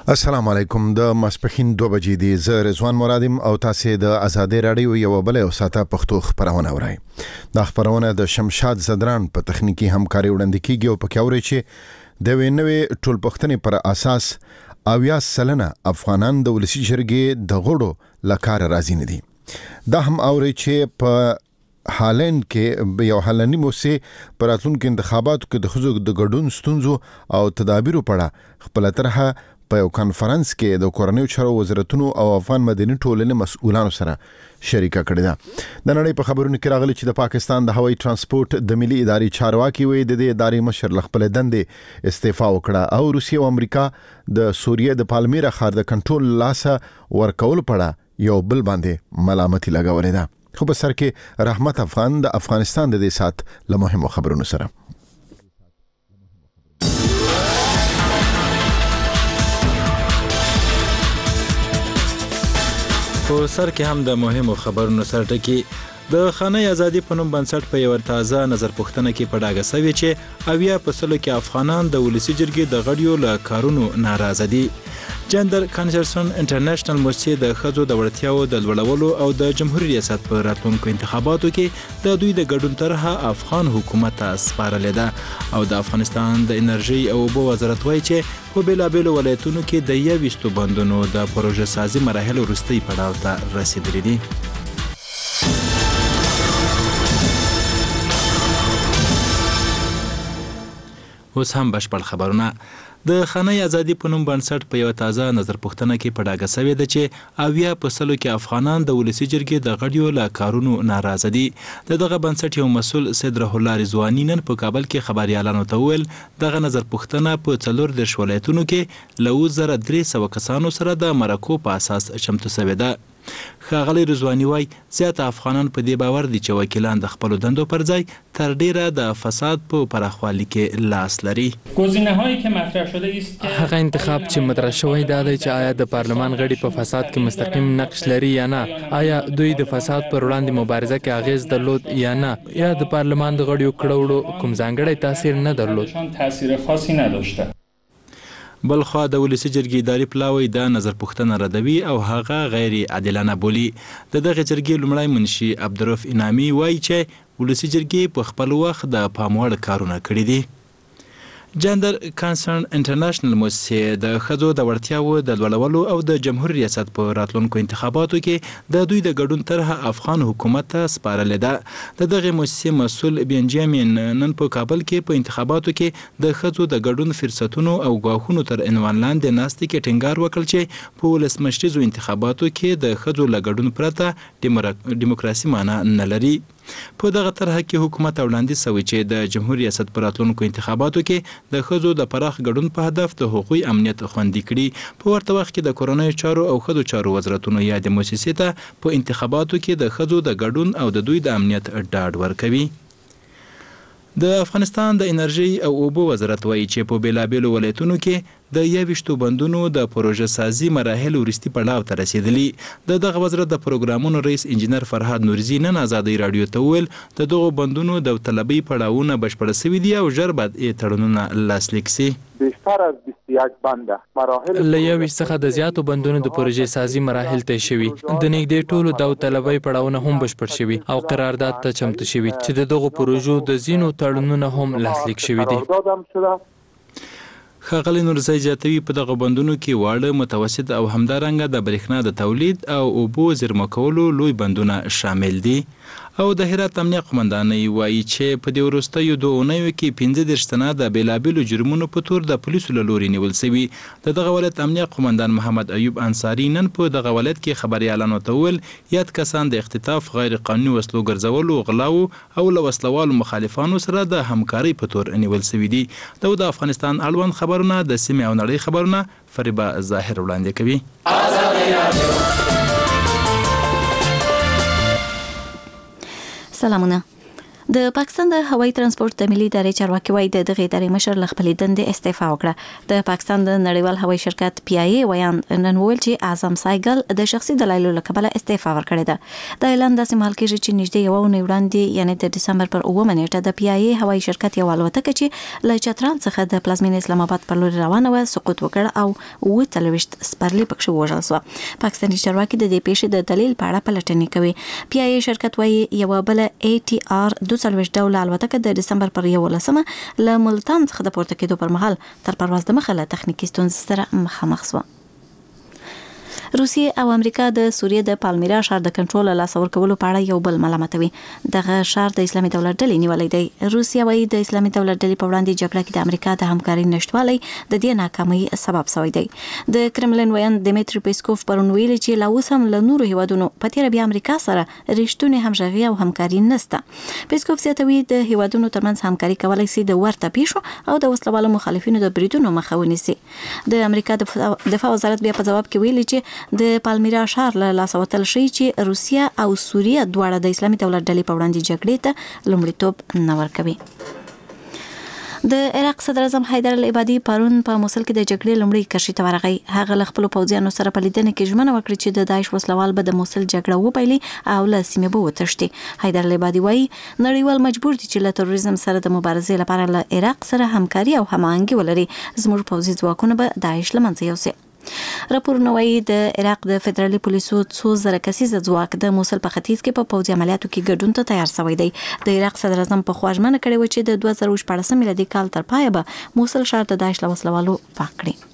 السلام علیکم. د ماسپخین 2 بجې دی. زه رضوان مرادم او تاسو د آزادۍ رادیو یو بل او ساته پښتو خبرونه اورئ. د خبرونه د شمشاد زدران په تخنیکی همکاري وړاندې کیږي او پکې اورئ چې د وینوي ټول پښتنې پر اساس 80% افغانان د ولسی جرګې د غړو لکار راځي نه دي. دا هم اورئ چې په هالند کې یو هالندي موسسه پر راتلونکو انتخاباتو کې د خزو د ګډون ستونزو او تدابیرو په اړه خپل طرحه په یو کانفرنس کې د کورنیو چارو وزارتونو او افغان مدني ټولنې مسؤلانو سره شریکه کړې ده. د نړۍ په خبرونو کې راغلي چې د پاکستان د هوایي ترانسپورت د ملي ادارې چارواکي وي د دې ادارې مشر خپل دندې استعفا وکړه او روسیه او امریکا د سوریه د پالمیرا ښار د کنټرول لاسه ورکول پړه یو بل باندې ملامتي لګولې ده. خو په سر کې رحمت افغان د افغانستان د دې سات له مهمو خبرونو سره. په سر کې هم د مهمو خبرونو سره ټکی د خانه ازادي په نوم بنسټ په یو تازه نظر پوښتنه کې په ډاګه سوي چې 80% کې افغانان د ولسی جرګې د غړیو له کارونو ناراضه دي. جندر کانسرن انټرنیشنل موسسه د خزو د وړتیاو د لوړولو او د جمهوریت ریاست په راتلونکو انتخاباتو کې د دوی د ګډون طرحه افغان حکومت ته سپارلې ده او د افغانستان د انرژي او اوبو وزارت وایي چې په بیلابیلو ولایتونو کې د 20 بندونو د پروژه سازي مراحل وروستي پړاو ته رسیدلي دي. اوس هم بشپړ خبرونه. د خانه ازادي په نوم بنسټ په یو تازه نظر پوښتنه کې په ډاګه سوي ده چې 80% کې افغانان د ولسی جرګې د غړیو له کارونو ناراضه دي. دغه بنسټ یو مسول سید رحمت الله رضوانی نن په کابل کې خبريالانو ته ویل دغه نظر پوښتنه په 14 ولایتونو کې له 1300 کسانو سره د مرکو په اساس چمتو شوې ده. ښاغلی رضوانی وای زیات افغانان په دې باور دي چې وکیلان د خپل دندو پر ځای تر ډیره د فساد په پراخوالي کې لاس لري. گزینه‌هایی که مطرح شده است که هغه انتخاب چې مطرح شوی دی چې آیا د پارلمان غړي په فساد کې مستقیم نقش لري یا نه، آیا دوی د فساد پر وړاندې مبارزه کې اغیز درلود یا نه، یا د پارلمان د غړیو کړوړو کوم ځانګړی تاثیر نه درلود. تاثیر خاصی نداشته. بلخوا د ولسی جرګې اداري پلاوی د نظر پوښتنه ردوي او هغه غیر عادلانه بولی. دغه جرګې لومړی منشي عبدالرف انعامي وایي چې ولسی جرګې په خپل وخت د پاموړ کارونه کړي دي. جندر کانسرن انټرنیشنل موسسه د خزو د وړتیاو د لوړولو او د جمهوریت ریاست په راتلونکو انتخاباتو کې د دوی د ګډون طرحه افغان حکومت ته سپارلې ده. دغه موسسه مسؤل بنجامین نن په کابل کې په انتخاباتو کې د خزو د ګډون فرصتونو او غواخونو تر عنوان لاندې ناستې کې ټینګار وکړ چې په ولسمشریزو انتخاباتو کې د خزو له ګډون پرته دیموکراسي معنی نه لري. په دغه طرحه کې حکومت وړاندیز شوی چې د جمهوریت ریاست په راتلونکو انتخاباتو کې د ښځو د پراخ ګډون په هدف د حقوقي امنیت خوندي کړي. په ورته وخت کې د کورنیو چارو او ښځو چارو وزارتونو یادې موسسې ته په انتخاباتو کې د ښځو د ګډون او د دوی د امنیت ډاډ ورکوي. د افغانستان د انرژي او اوبو وزارت وایي چې په بیلابیلو ولایتونو کې د 20 بندونو د پروژه سازي مراحل وروستي پړاو ته رسیدلي. دغه وزارت د پروګرامونو رئیس انجنیر فرهاد نورزي نن آزادۍ رادیو ته ویل د دغو بندونو د طلبي پړاوونه بشپړ شوي دي او ژر باید تړونونه لاسلیک شي. بیشتر از 21 بند مراحل له 20 څخه د زیاتو بندونو د پروژې سازي مراحل طی شوي. د نږدې ټولو داوطلبۍ پړاوونه هم بشپړ شوي او قرارداد ته چمتو شوي چې د دغو پروژو د ځینو تړونونه هم لاسلیک شوي دي. ښاغلی نورزی زیاتوي په دغه بندونو کې واړه، متوسط او همدارنګه د برېښنا د تولید او اوبو زیرمه کولو لوی بندونه شامل دي. او د هرات امنیه قومندانۍ وایي چې په دې وروستیو 2 اونیو کې 15 تنه د بیلابیلو جرمونو په تور د پولیسو له لوري نیول شوي. دغه ولایت امنیه قومندان محمد ایوب انصاري نن په دغه ولایت کې خبريالانو ته ویل یاد کسان د اختطاف، غیر قانوني وسلو ګرځولو، غلاو او له وسلوالو مخالفانو سره د همکارۍ په تور نیول شوي دي. د افغانستان اړوند خبرونه د سیمې او نړۍ خبرونه فریبا ظاهر وړاندې کوي. سلامونه. د پاکستان د هوایي ترانسپورت د ملي ادارې چارواکي وایي د دغه ادارې مشر له خپلې دندې استعفا وکړه. د پاکستان د نړیوال هوایي شرکت PIA ویان نن ویل چې اعظم سایګل د شخصي دلایلو له کبله استعفا ورکړه ده. د اعلان داسې مهال کېږي چې نږدې یو اونۍ وړاندې یعنی د دسمبر پر 9 نیټه د PIA هوایي شرکت یو الوتکه چې له چترال څخه د پلازمینې اسلام آباد پر لور روانه و سقوط وکړ او 23 سپرلی پکښ وژل شو. پاکستاني چارواکي د دې پیښې د دلیل په اړه پلټنې کوي. PIA شرکت وايي یو بل ATR 22 ډول الوتکه د دسمبر پر 11 له ملتان څخه د پورته کېدو پر مهال تر پرواز د مخه له تخنیکی ستونزې سره مخامخ شو. روسیه او امریکا د سوریه د پالمیرا ښار د کنټرول لاس ورکولو په اړه یو بل ملامتوي. دغه ښار د اسلامي دولت ډلې نیولې دی. روسیه وايي د اسلامي دولت ډلې په وړاندې جګړه کې د امریکا د همکاري نشټوالي د دې ناکامۍ سبب شوی دی. د کرملین ویان دمیټری پیسکوف پرون ویل چې لا اوس هم له نورو هیوادونو په تیر بیا امریکا سره رښتونی همغږي او همکاري نشته. پیسکوف زیاتوي د هیوادونو ترمنځ همکاري کولای شي د ورته پیښو او د وسلوالو مخالفینو د بریدونو مخه ونیسي. د امریکا د دفاع وزارت بیا په جواب کې ویلي چې د پالمیرا ښار له لاسه وتل شي چې روسیه او سوریه دواړه د اسلامي دولت ډلې په وړاندې جګړې ته لومړیتوب نه ورکوي. د عراق صدر اعظم حیدر العبادي پرون په موصل کې د جګړې لومړی کرښې ته ورغی. هغه له خپل پوځیانو سره په لیدنه کې ژمنه وکړه چې د داعش وسلوال به د موصل جګړه وبایلي او له سیمې به وتښتي. حیدر العبادي وایي نړیوال مجبور دي چې له تروریزم سره د مبارزې لپاره له عراق سره همکاري او هماهنګي ولري. زموږ پوځي ځواکونه به داعش له منځه یوسي. راپورونه وایي د عراق د فدرالي پولیسو 2000 کسیزه ځواک د موصل په ختیځ کې په پوځي عملیاتو کې ګډون ته تیار شوی دی. د عراق صدر اعظم په خوا ژمنه کړې و چې د 2014 میلادي کال تر پایه به موصل ښار د داعش له وسلوالو پاک کړي.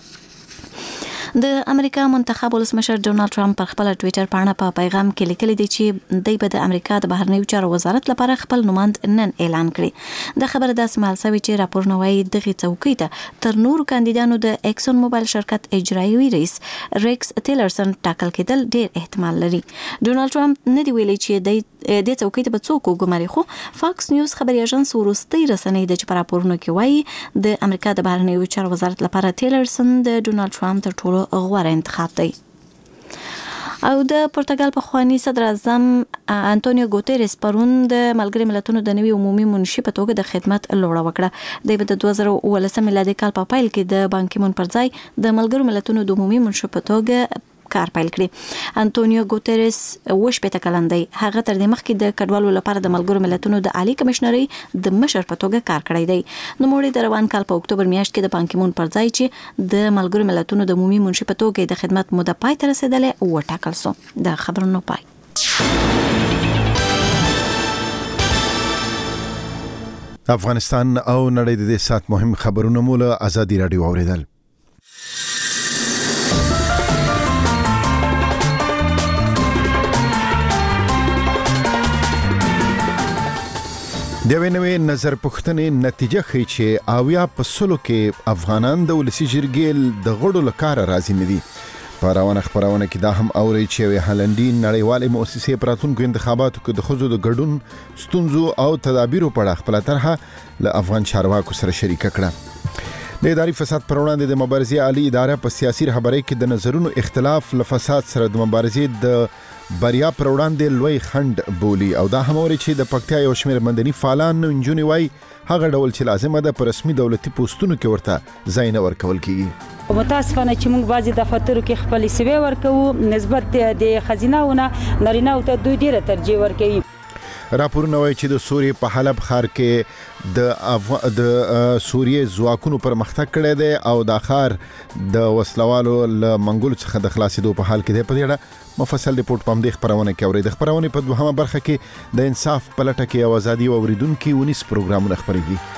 د امریکا منتخب ولسمشر ډونالد ټرمپ پر خپل ټوئیټر باندې په پیغام کې لیکلي دی چې دوی به د امریکا د بهرنیو چارو وزارت لپاره خپل نوماند نن اعلان کړي. د خبره داسې مهال شوی چې راپورونه وایي دغه څوکۍ ته تر نورو کاندیدانو د ایکسون موبایل شرکت اجرایوي رئیس ریکس ټیلرسن ټاکل کېدل ډیر احتمال لري. ډونالد ټرمپ نه دی ویلي چې د څوکۍ ته به څوک وګماري، خو فاکس نیوز خبري اژانس ورستۍ رسنۍ د چې راپورونه کې وایي د امریکا د بهرنیو چارو وزارت لپاره ټیلرسن د ډونالد ټرمپ تر ټولو غوره انتخاب دی. او د پرتګال په خواني صدر اعظم انټونیو ګوتيريس پرون د ملګری ملتونو د نوي عمومي منشي په توګه د خدمت لوړه وکړه. د 2019 میلادي کال په پایل کې د بانکی مون پر ځای د ملګرو ملتونو د عمومي منشي په توګه کار پیل کړی. انټونیو ګوتيريس وشپته کلن دی. هغه تر دې مخکې د کډوالو لپاره د ملګرو ملتونو د عالی کمشنري د مشر په توګه کار کړی دی. نو موږ د روان کال په اکتوبر میاشت کې د بانکی مون پر ځای چې د ملګرو ملتونو د عمومي منشي په توګه د خدمت موده پای ته رسیدلې و ټاکل شو. د خبرونو پای. افغانستان او نړۍ د سات مهم خبرونه مول ازادي رادیو اوریدل. د وینوي نظر پښتنې نتیجه ښیي چې اویا په سلو کې افغانان د ولسی جرګې د غړو لپاره راځي ندي. په روانه خبرونه کې دا هم اوري چې هالندي نړیوالې مؤسسې پراتونکو انتخاباتو کې د خزو د ګډون ستونزو او تدابیرو په اړه خپل طرحه له افغان چارواکو سره شریک کړه. د اداري فساد پر وړاندې د مبارزې عالی اداره په سیاسي رهبرۍ کې د نظرونو اختلاف له فساد سره د مبارزې د بریا پر وړاندې لوی خند بولی. او دا هم اوري چې د پکتیا یو شمېر مدني فعالان انجونی وای هغه ډول چې لازمه ده پر رسمي دولتي پوسټونو کې ورته ځای نه ورکول کیږي. متاسفانه چې موږ بعضی دفترو کې خپل سیوی ورکو نسبت د خزینهونه نارینه او ته دوی ډیره ترجیح ورکوي. راپورونه وایي چې د سوریې په حلب ښار کې د سوریې ځواکونو پرمختګ کړی دی او دا ښار د وسلوالو له منګولو څخه د خلاصېدو په حال کې دی. په دې اړه مفصل ریپورت په همدې خبرونه کې اوري. د خبرونې په دوهمه برخه کې د انصاف په لټه کې او ازادي او اوریدونکو ونیس پروګرامونه خبرېږي.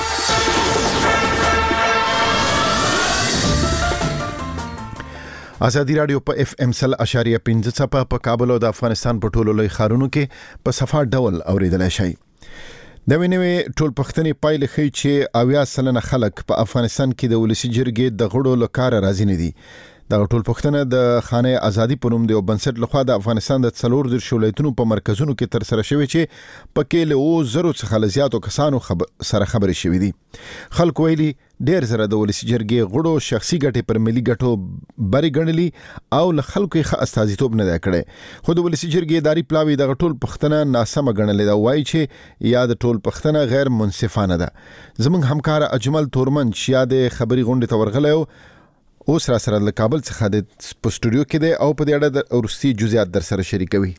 ازادي رادیو په FM 100.5 صفه په کابل او د افغانستان په ټولو لوی ښارونو کې په صفه ډول اوریدلای شي. د وینوي ټول پښتنې پایله ښیي چې 80% خلک په افغانستان کې د ولسی جرګې د غړو لپاره راځي نه دي. دا ټول پښتنه د خانه ازادي په نوم د بنسټ لخوا د افغانستان د څلور د شولایتونو په مرکزونو کې تر سره شوی چې پکې له زرو څخه زیاتو کسانو سره خبرې شوې دي. خلک ویلي ډیر زره د ولسی جرګې غړو شخصي ګټې پر ملي ګټو بری ګڼلي او له خلکو یې استازیتوب نه کړي. خو د ولسی جرګې اداري پلاوی د ټول پښتنه ناسمه ګڼلې دا وایي چې یا د ټول پښتنه غیر منصفانه ده. زمونږ همکار اجمل تورمن چې د خبري غونډې ته ورغلی اوس را سره له کابل څخه د سټوډیو کې دی او په دې اړه د ورستي جزئیات در سره شریکوي.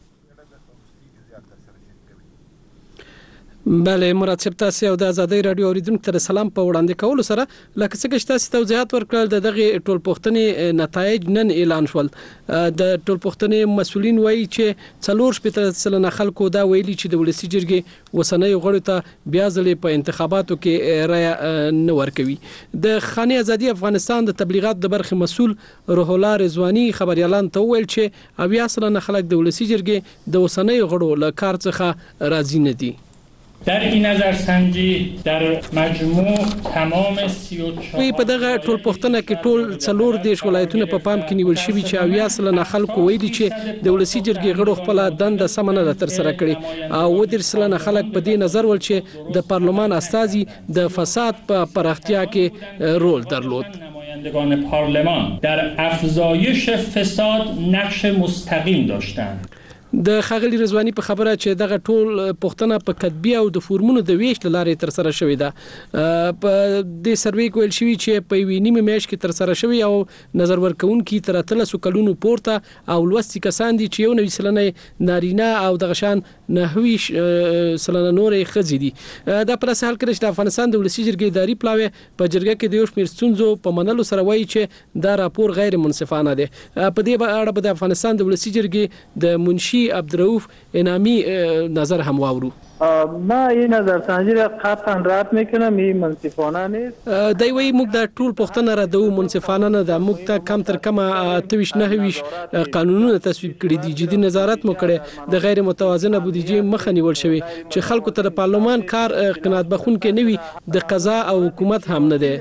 بله مراد صاحب تاسو او د ازادي رادیو اوریدونکو ته سلام په وړاندې کول سره لکه څنګه چې تاسو توضیحات ورکړل د دغه ټول پښتنې نتایج نن اعلان شول. د ټول پښتنې مسولین وایي چې 4% خلکو دا ویلي چې د ولسی جرګې وسنۍ غړو ته بیا ځلې په انتخاباتو کې رای نه ورکوي. د خانه ازادي افغانستان د تبلیغات د برخه مسول روح الله رضوانی خبريالان ته ویل چې 80% خلک د ولسی جرګې د وسنۍ غړو له کار څخه راضي نه دي. در این نظرسنجی در مجموع تمام 34 په دغه ټول پښتنه کې ټول څلور دیش ولایتونه په پام کې نیول شوی چې 80% خلکو ویلي چې د ولسی جرګې غړو خپل دنده سمنه تر سره کړي او 10% خلک په دې نظر ول چې د پارلمان استازي د فساد په پراختیا کې رول درلود. نمایندگان پارلمان در افزایش فساد نقش مستقیم داشتند. د خغلی رضوانی په خبره چې دغه ټول پښتنه په کتبی او د فورمونو د ویش لارې تر سره شوې ده. په دې سروې کول شوی چې په وینیمه میش کې تر سره شوی او نظر ورکون کی تر 300 کلونو پورته او لوستي کسان دي چې یو نوې سلنه نارینه او د غشان نحوي سلنه نورې خزي دي. دا پر اساس حل کړي چې د افغانستان د ولسی جرګې اداري پلاوی په جرګه کې د یو شمېر ستونزو په منلو سره وایي چې دا راپور غیر منصفانه دی. په دې اړه د افغانستان د ولسی جرګې د منشي عبدالرؤوف انعامی نظر هم واورو. ما این نظرسنجی را قطعا رد میکنم، این منصفانه نیست. دی وی موږ د ټول پښتنه را د منصفانه نه د موږ ته کم تر کم 29 قانونونه تصویب کړي دي. جدي نظارت مو کړي د غیر متوازنه بودیجې مخه نیول شوی چې خلکو ته د پارلمان کار قناعت بخون کې نوي د قضا او حکومت هم نه دی.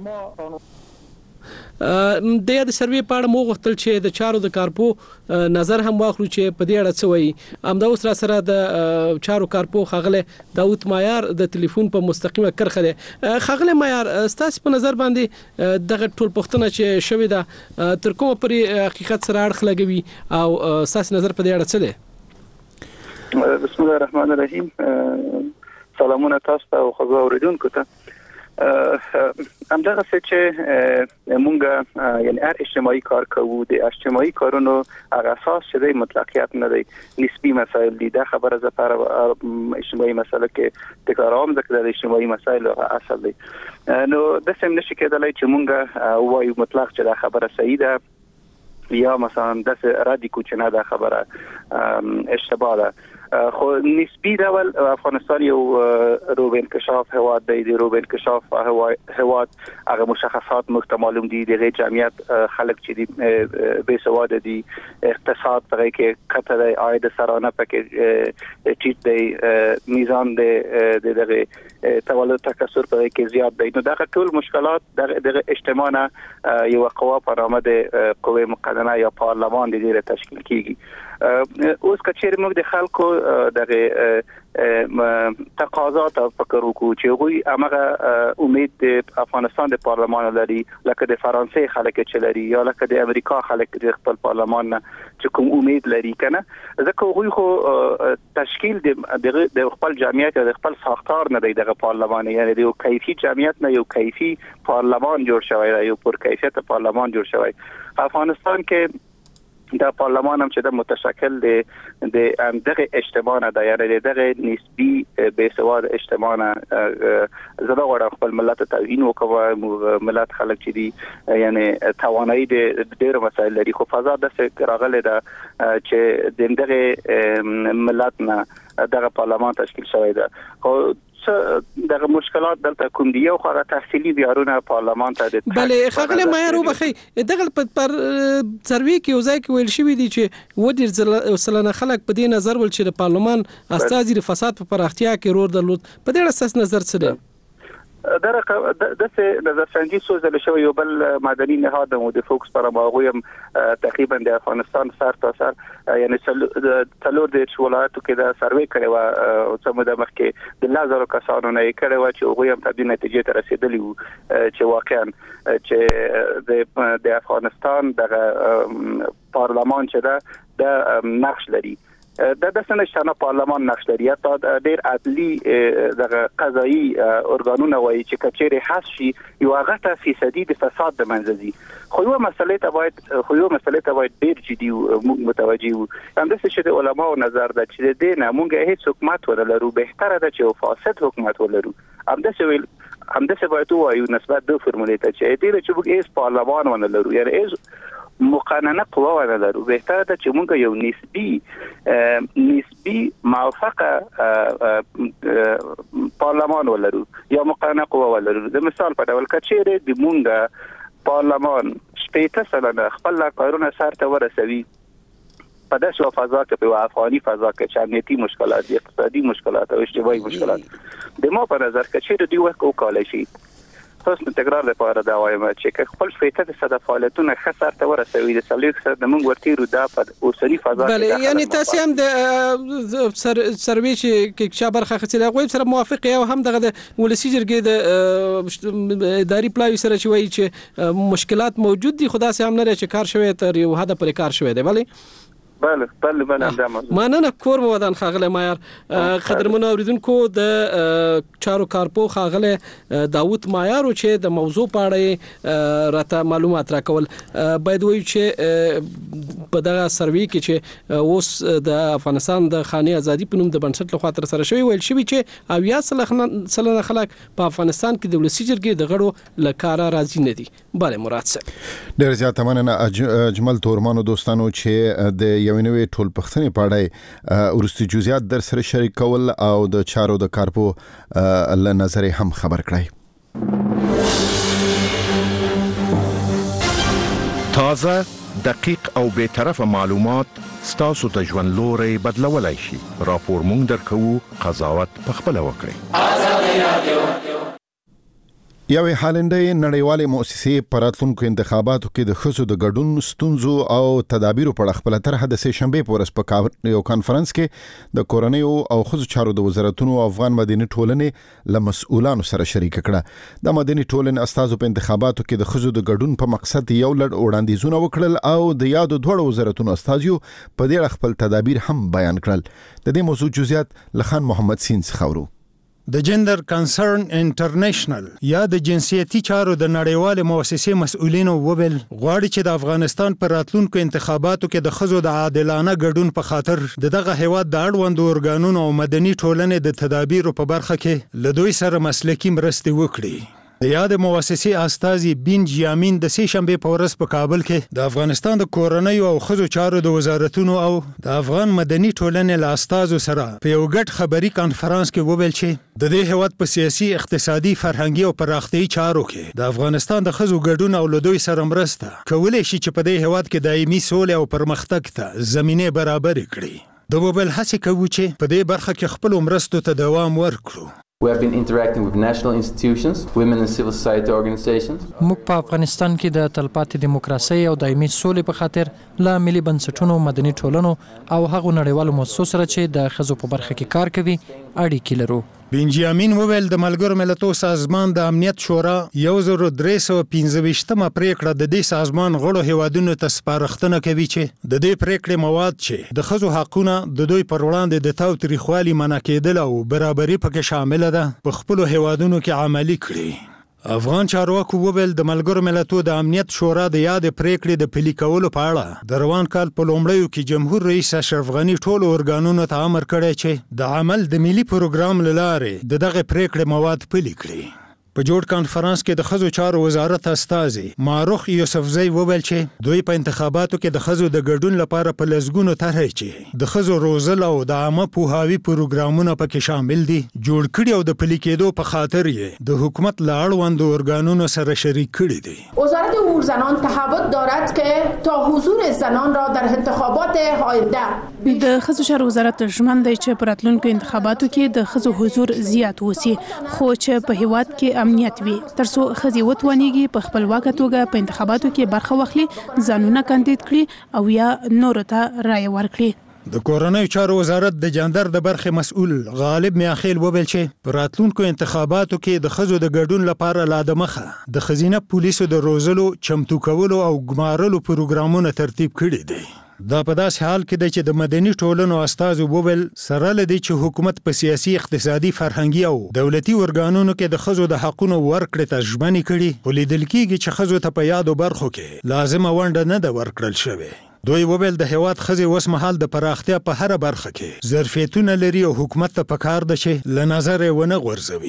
د یاد سروې په اړه مو غوښتل چې د چارو د کارپو نظر هم واخلو چې په دې اړه څه وایي. همدا اوس را سره د چارو کارپو خغله داوود مایار د ټلیفون په مستقیمه کرخه ده. خغله مایار ستاسو په نظر باندې دغه ټول پښتنه چې شوې ده تر کومه پرې حقیقت سره اړخ لګوي او ستاسو نظر په دې اړه څه ده؟ بسم الله الرحمن الرحیم. سلامونه تاسو ته او خبر اوریدونکو ته. همدغه څه چې مونږ یعنی هر اجتماعي کار کوو د اجتماعي کارونو هغه اساس چې د مطلقیت نه دی، نسبی مسائل دي. دا خبره زه پر اجتماعي مسله کې تکرارم ځکه د اجتماعي مسایل اصل دی. نو د سم نشي کېدلای چې مونږ وایو مطلق چې دا خبره صحیح ده یا مثلا د رادیکو چې نه دا خبره اشتباه ده. خو نسبی ډول افغانستان یو روب انکشاف هواد دی. د روب انکشاف هواد هغه مشخصات موږ معلوم دي. د جمعیت خلک چې دي بے سواد دي، اقتصاد پرې کې کته دی، عاید سرانه پکې ټیټ دی، میزان د دغه تولد تکثر پرې کې زیات دی. نو دغه ټول مشکلات د اجتماع نه یو قوا په نامه د قوه مقننه یا پارلمان د دې تشکیل کیږي. اوس کچېر موږ د خلکو دغه تقاضات فکر وکړو چې غوي امغه امید د افغانستان د پارلمان لري، لکه د فرانسې خلک چې لري یا لکه د امریکا خلک د خپل پارلمان نه چې کوم امید لري کنه. ځکه غوي خو تشکیل د خپل جمعیت یا د خپل ساختار نه دی دغه پارلمان، یعنی د یو کیفي جمعیت نه یو کیفي پارلمان جوړ شوی دی، یو پر کیفیت پارلمان جوړ شوی. افغانستان کې دا پارلمان هم چې د متشکل د دغه اجتماع نه د یعنی دغه نسبی بے سواد اجتماع نه زړه غواړم خپل ملت توهین وکوي. ملت خلک چې دي یعنی توانایي د ډېر مسایل لري، خو فضا د څه راغله ده چې دغه ملت نه دغه پارلمان تشکیل شوی ده. خو دغه مشکلات دلته کوم دی؟ یو خو تحصیلي بیارونه پارلمان ته د بله خغله مایارو بخي دغه پر سروې کې یو ځای کې ویل شوی دی چې ودیر سلنه خلک په دې نظر ول چې د پارلمان استازي د فساد په پراختیا کې رول درلود. په دې اړه څه نظر څه دی؟ دغه نظرسنجي سوزل شوی یو بل مدني نهاد مو د فوکس پر ماغویم تقریبا د افغانستان سر تا سر یعنی څلور د ولایتو کې دا سروې کړي و څه مده مخکې د لازرو کسانو نه کړي و چې هغه هم په دې نتیجې ته رسیدلی وو چې واقعا چې د افغانستان د پارلمان چې دا د نقش لري د سنشتانه پارلمان نقش لري تا ډیر عدلی د قضایي ارګانونه وایي چې کچېره حس شي یو هغه فیصدي د فساد د منځي خو یو مسلې ته باید ډیر جدي متوجي وو هم د څه د علماو نظر ده چې د نه مونږه هیڅ حکومت ولرو بهتره ده چې فاسد حکومت ولرو هم د څه باید وایو نسبت د فرمولې ته چې دې چې موږ هیڅ پارلمان ولرو یعنی مقننه قوه ولرو بهتره ده چې موږ یو نسبی موافقه پارلمان ولرو یا مقننه قوه ولرو د مثال په ډول کچېره د موږ پارلمان شپېته سلنه خپل کارونه سرته ورسوي په داسې فضا کې په افغاني فضا کې چې امنیتي مشکلات اقتصادي مشکلات او اجتماعي مشکلات د ما په نظر کې چې د یو وکولای شي تاسو تکرار لپاره دا وایم چې خپل فیته د فعالیتونو خسر ته ورسوي د سلیق سره د مونږ ورتیرو دا په اوسنی فضا کې یعنی تاسو هم د سروي چې چا برخه خڅل غوي سره موافق یو هم دغه ولسی جرګې د اداري پلاوی سره چې وایي چې مشکلات موجود دي خدا سي هم نه چې کار شوی تر یو هدا پر کار شوی دی ولی بله مننه کور مو ودان خاغله مایر قدرمن اوریدونکو د چارو کارپو خاغله داوود مایر چې د موضوع په اړه راته معلومات راکول باید وایو چې په دغه سروي کې چې اوس د افغانستان د خاني ازادي په نوم د بنسټ لخوا تر سره شوی ویل شوی چې اویا سلنه خلک په افغانستان کې د ولسی جرګې د غړو لکاره راځي نه دي bale مراد صاحب ډیر زیات مننه اجمل تورمانو دوستانو چې د یو نوې ټول پښتنې پاړای ورستي جزئیات در سره شریک کول او د چارو د کارپو له نظر هم خبر کړی تازه دقیق او به طرفه معلومات ستاسو د ژوند لوري بدلولای شي راپور مونږ درکو قضاوت پخپل وکړي آزادي رادیو یوه هالندۍ نړیوالې مؤسسې پراتلونکو انتخاباتو کې د خصو د ګډون ستونزو او تدابیرو په اړه خپل طرح د سه شنبه په ورځ په یو کانفرنس کې د کورنۍ او خصو چارو د وزارتونو افغان مدني ټولنې له مسؤلانو سره شریک کړه د مدني ټولنې استازو په انتخاباتو کې د خصو د ګډون په مقصد یو لړ وړاندیزونه وکړل او د یادو دوه وزارتونو استازو په دې اړه خپل تدابیر هم بیان کړل د دې موضوع جزئیات لخان محمد سین څخه د جندر کنسرن انټرنیشنل یا د جنسیتي چارو د نړیوال مؤسسې مسؤلینو وویل غواړي چې د افغانستان پر راتلونکو انتخاباتو کې د خزو د عادلانه ګډون په خاطر دغه هیواد د اړوندو ارګانونو او مدني ټولنې د تدابیرو په برخه کې له دوی سره مسلکي مرستې وکړي د یاد مؤسسې استازي بنجامین د سه شنبه په ورځ په کابل کې د افغانستان د کورنۍ او خزو چارو د وزارتونو او د افغان مدني ټولنې له استازو سره په یو ګډ خبري کانفرنس کې وویل چې د دې هیواد په سیاسي اقتصادي فرهنګي او پراختیايي چارو کې د افغانستان د خزو ګډون او له دوی سره مرسته کولای شي چې په دې هیواد کې دایمي سولې او پرمختګ ته زمينه برابر کړي د وبل هڅه کوي چې په دې برخه کې خپل مرستو ته دوام ورکړو We have been interacting with national institutions, women and civil society organizations. موږ په افغانستان کې د تلپاتې دیموکراسي او دایمي سولې په خاطر له ملي بنسټونو مدني ټولنو او هغو نړیوالو مؤسسو سره چې د ښځو په برخه کې کار کوي اړیکې لرو. بنجامین وویل د ملګرو ملتونو سازمان د امنیت شورا 1315مه پریکړه د دې سازمان غړو هیوادونو ته سپارښتنه کوي چې د دې پریکړې مواد چې د ښځو حقونه د دوی پر وړاندې د تاوتریخوالي منع کېدل او برابري پکې شامل ده په خپل هیوادونو کې عملي کړي. افغان چارواکو وویل د ملګرو ملتونو د امنیت شورا د یاد پریکړې د پلي کولو په اړه د روان کال په لومړیو کې جمهور رئیس اشرف غني ټولو ارګانونو ته امر کړی چې د عمل د ملي پروګرام له لارې دغه پریکړې مواد پلي کړي. په جوړ کانفرنس کې د خزو چارو وزارت استازي معروف یوسفزی وویل چې دوی په انتخاباتو کې د خزو د ګډون لپاره په لزګونو طرحې چې د خزو روزل او د عامه پوهاوي پروګرامونه پکې شامل دي جوړ کړي او د پلي کېدو په خاطر یې د حکومت له اړوندو ارګانونو سره شریک کړي دي. وزارت امور زنان تعهد دارد که تا حضور زنان را در انتخابات آینده د خزو چارو وزارت ژمن دی چې په راتلونکو انتخاباتو کې د خزو حضور زیات وسی خو چې په هیواد کې امنیت وي ترڅو ښځې وتوانیږي په خپلواکه توګه په انتخاباتو کې برخه واخلي، ځانونه کاندید کړي او یا نورو ته رایه ورکړي. د کورنیو چارو وزارت د جندر د برخې مسؤل غالب میاخیل وویل چې په راتلونکو انتخاباتو کې د ښځو د ګډون لپاره لا د مخه د ښځینه پولیسو د روزلو، چمتو کولو او ګمارلو پروګرامونه ترتیب کړي دي. دا په داسې حال کې دی چې د مدني ټولنو استازو وویل سره له دې چې حکومت په سیاسي، اقتصادي، فرهنګي او دولتي ورګانونو کې د ښځو د حقونو ورکړې ته ژمنې کړي، خو لیدل کېږي چې ښځو ته په یادو برخو کې لازمه ونډه نه ده ورکړل شوې. دوی وویل د هیواد ښځې اوس مهال د پراختیا په هره برخه کې ظرفیتونه لري او حکومت ته پکار ده چې له نظره ونه غورځوي.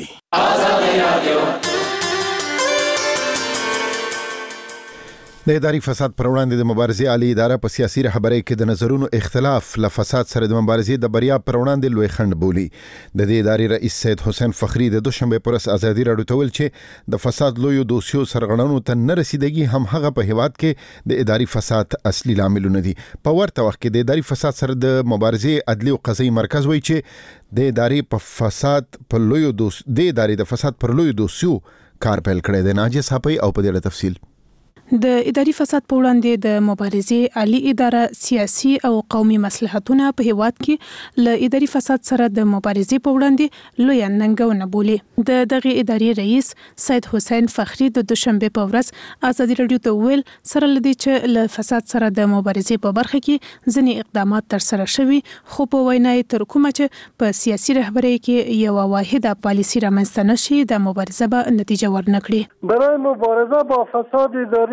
د اداري فساد پر وړاندې د مبارزې عالی اداره په سیاسي رهبرۍ کې د نظرونو اختلاف له فساد سره د مبارزې د بریا پر وړاندې لوی خنډ بولي. د دې ادارې رئیس سید حسین فخری د دوشنبه پر ورځ ازادي راډیو ته ویل چې د فساد لوی دوسیو سرغړونو ته نه رسیدګي هم هغه په هیواد کې د اداري فساد اصلي لاملونه دي. په ورته وخت کې د اداري فساد سره د مبارزې عدلي او قضایي مرکز وایي چې د ادارې په فساد پر لوی د ادارې د فساد پر لوی دوسیو کار پیل کړی دی. ناجیه صاحب او په دې تفصیل د اداري فساد په وړاندې د مبارزې عالی اداره سیاسي او قومي مصلحتونه په هیواد کې له اداري فساد سره د مبارزې په وړاندې لوی ننګونه بولي. د دغه ادارې رئیس سید حسین فخری د دوشنبه په ورځ ازادي راډیو ته ویل سره لدی چې له فساد سره د مبارزې په برخه کې ځینې اقدامات تر سره شوي، خو په وینای تر کومه چې په سیاسي رهبرۍ کې یو واحده پالیسي رامنځته نشي د مبارزې به نتیجه ورنکړي. برای مبارزه با فساد اداری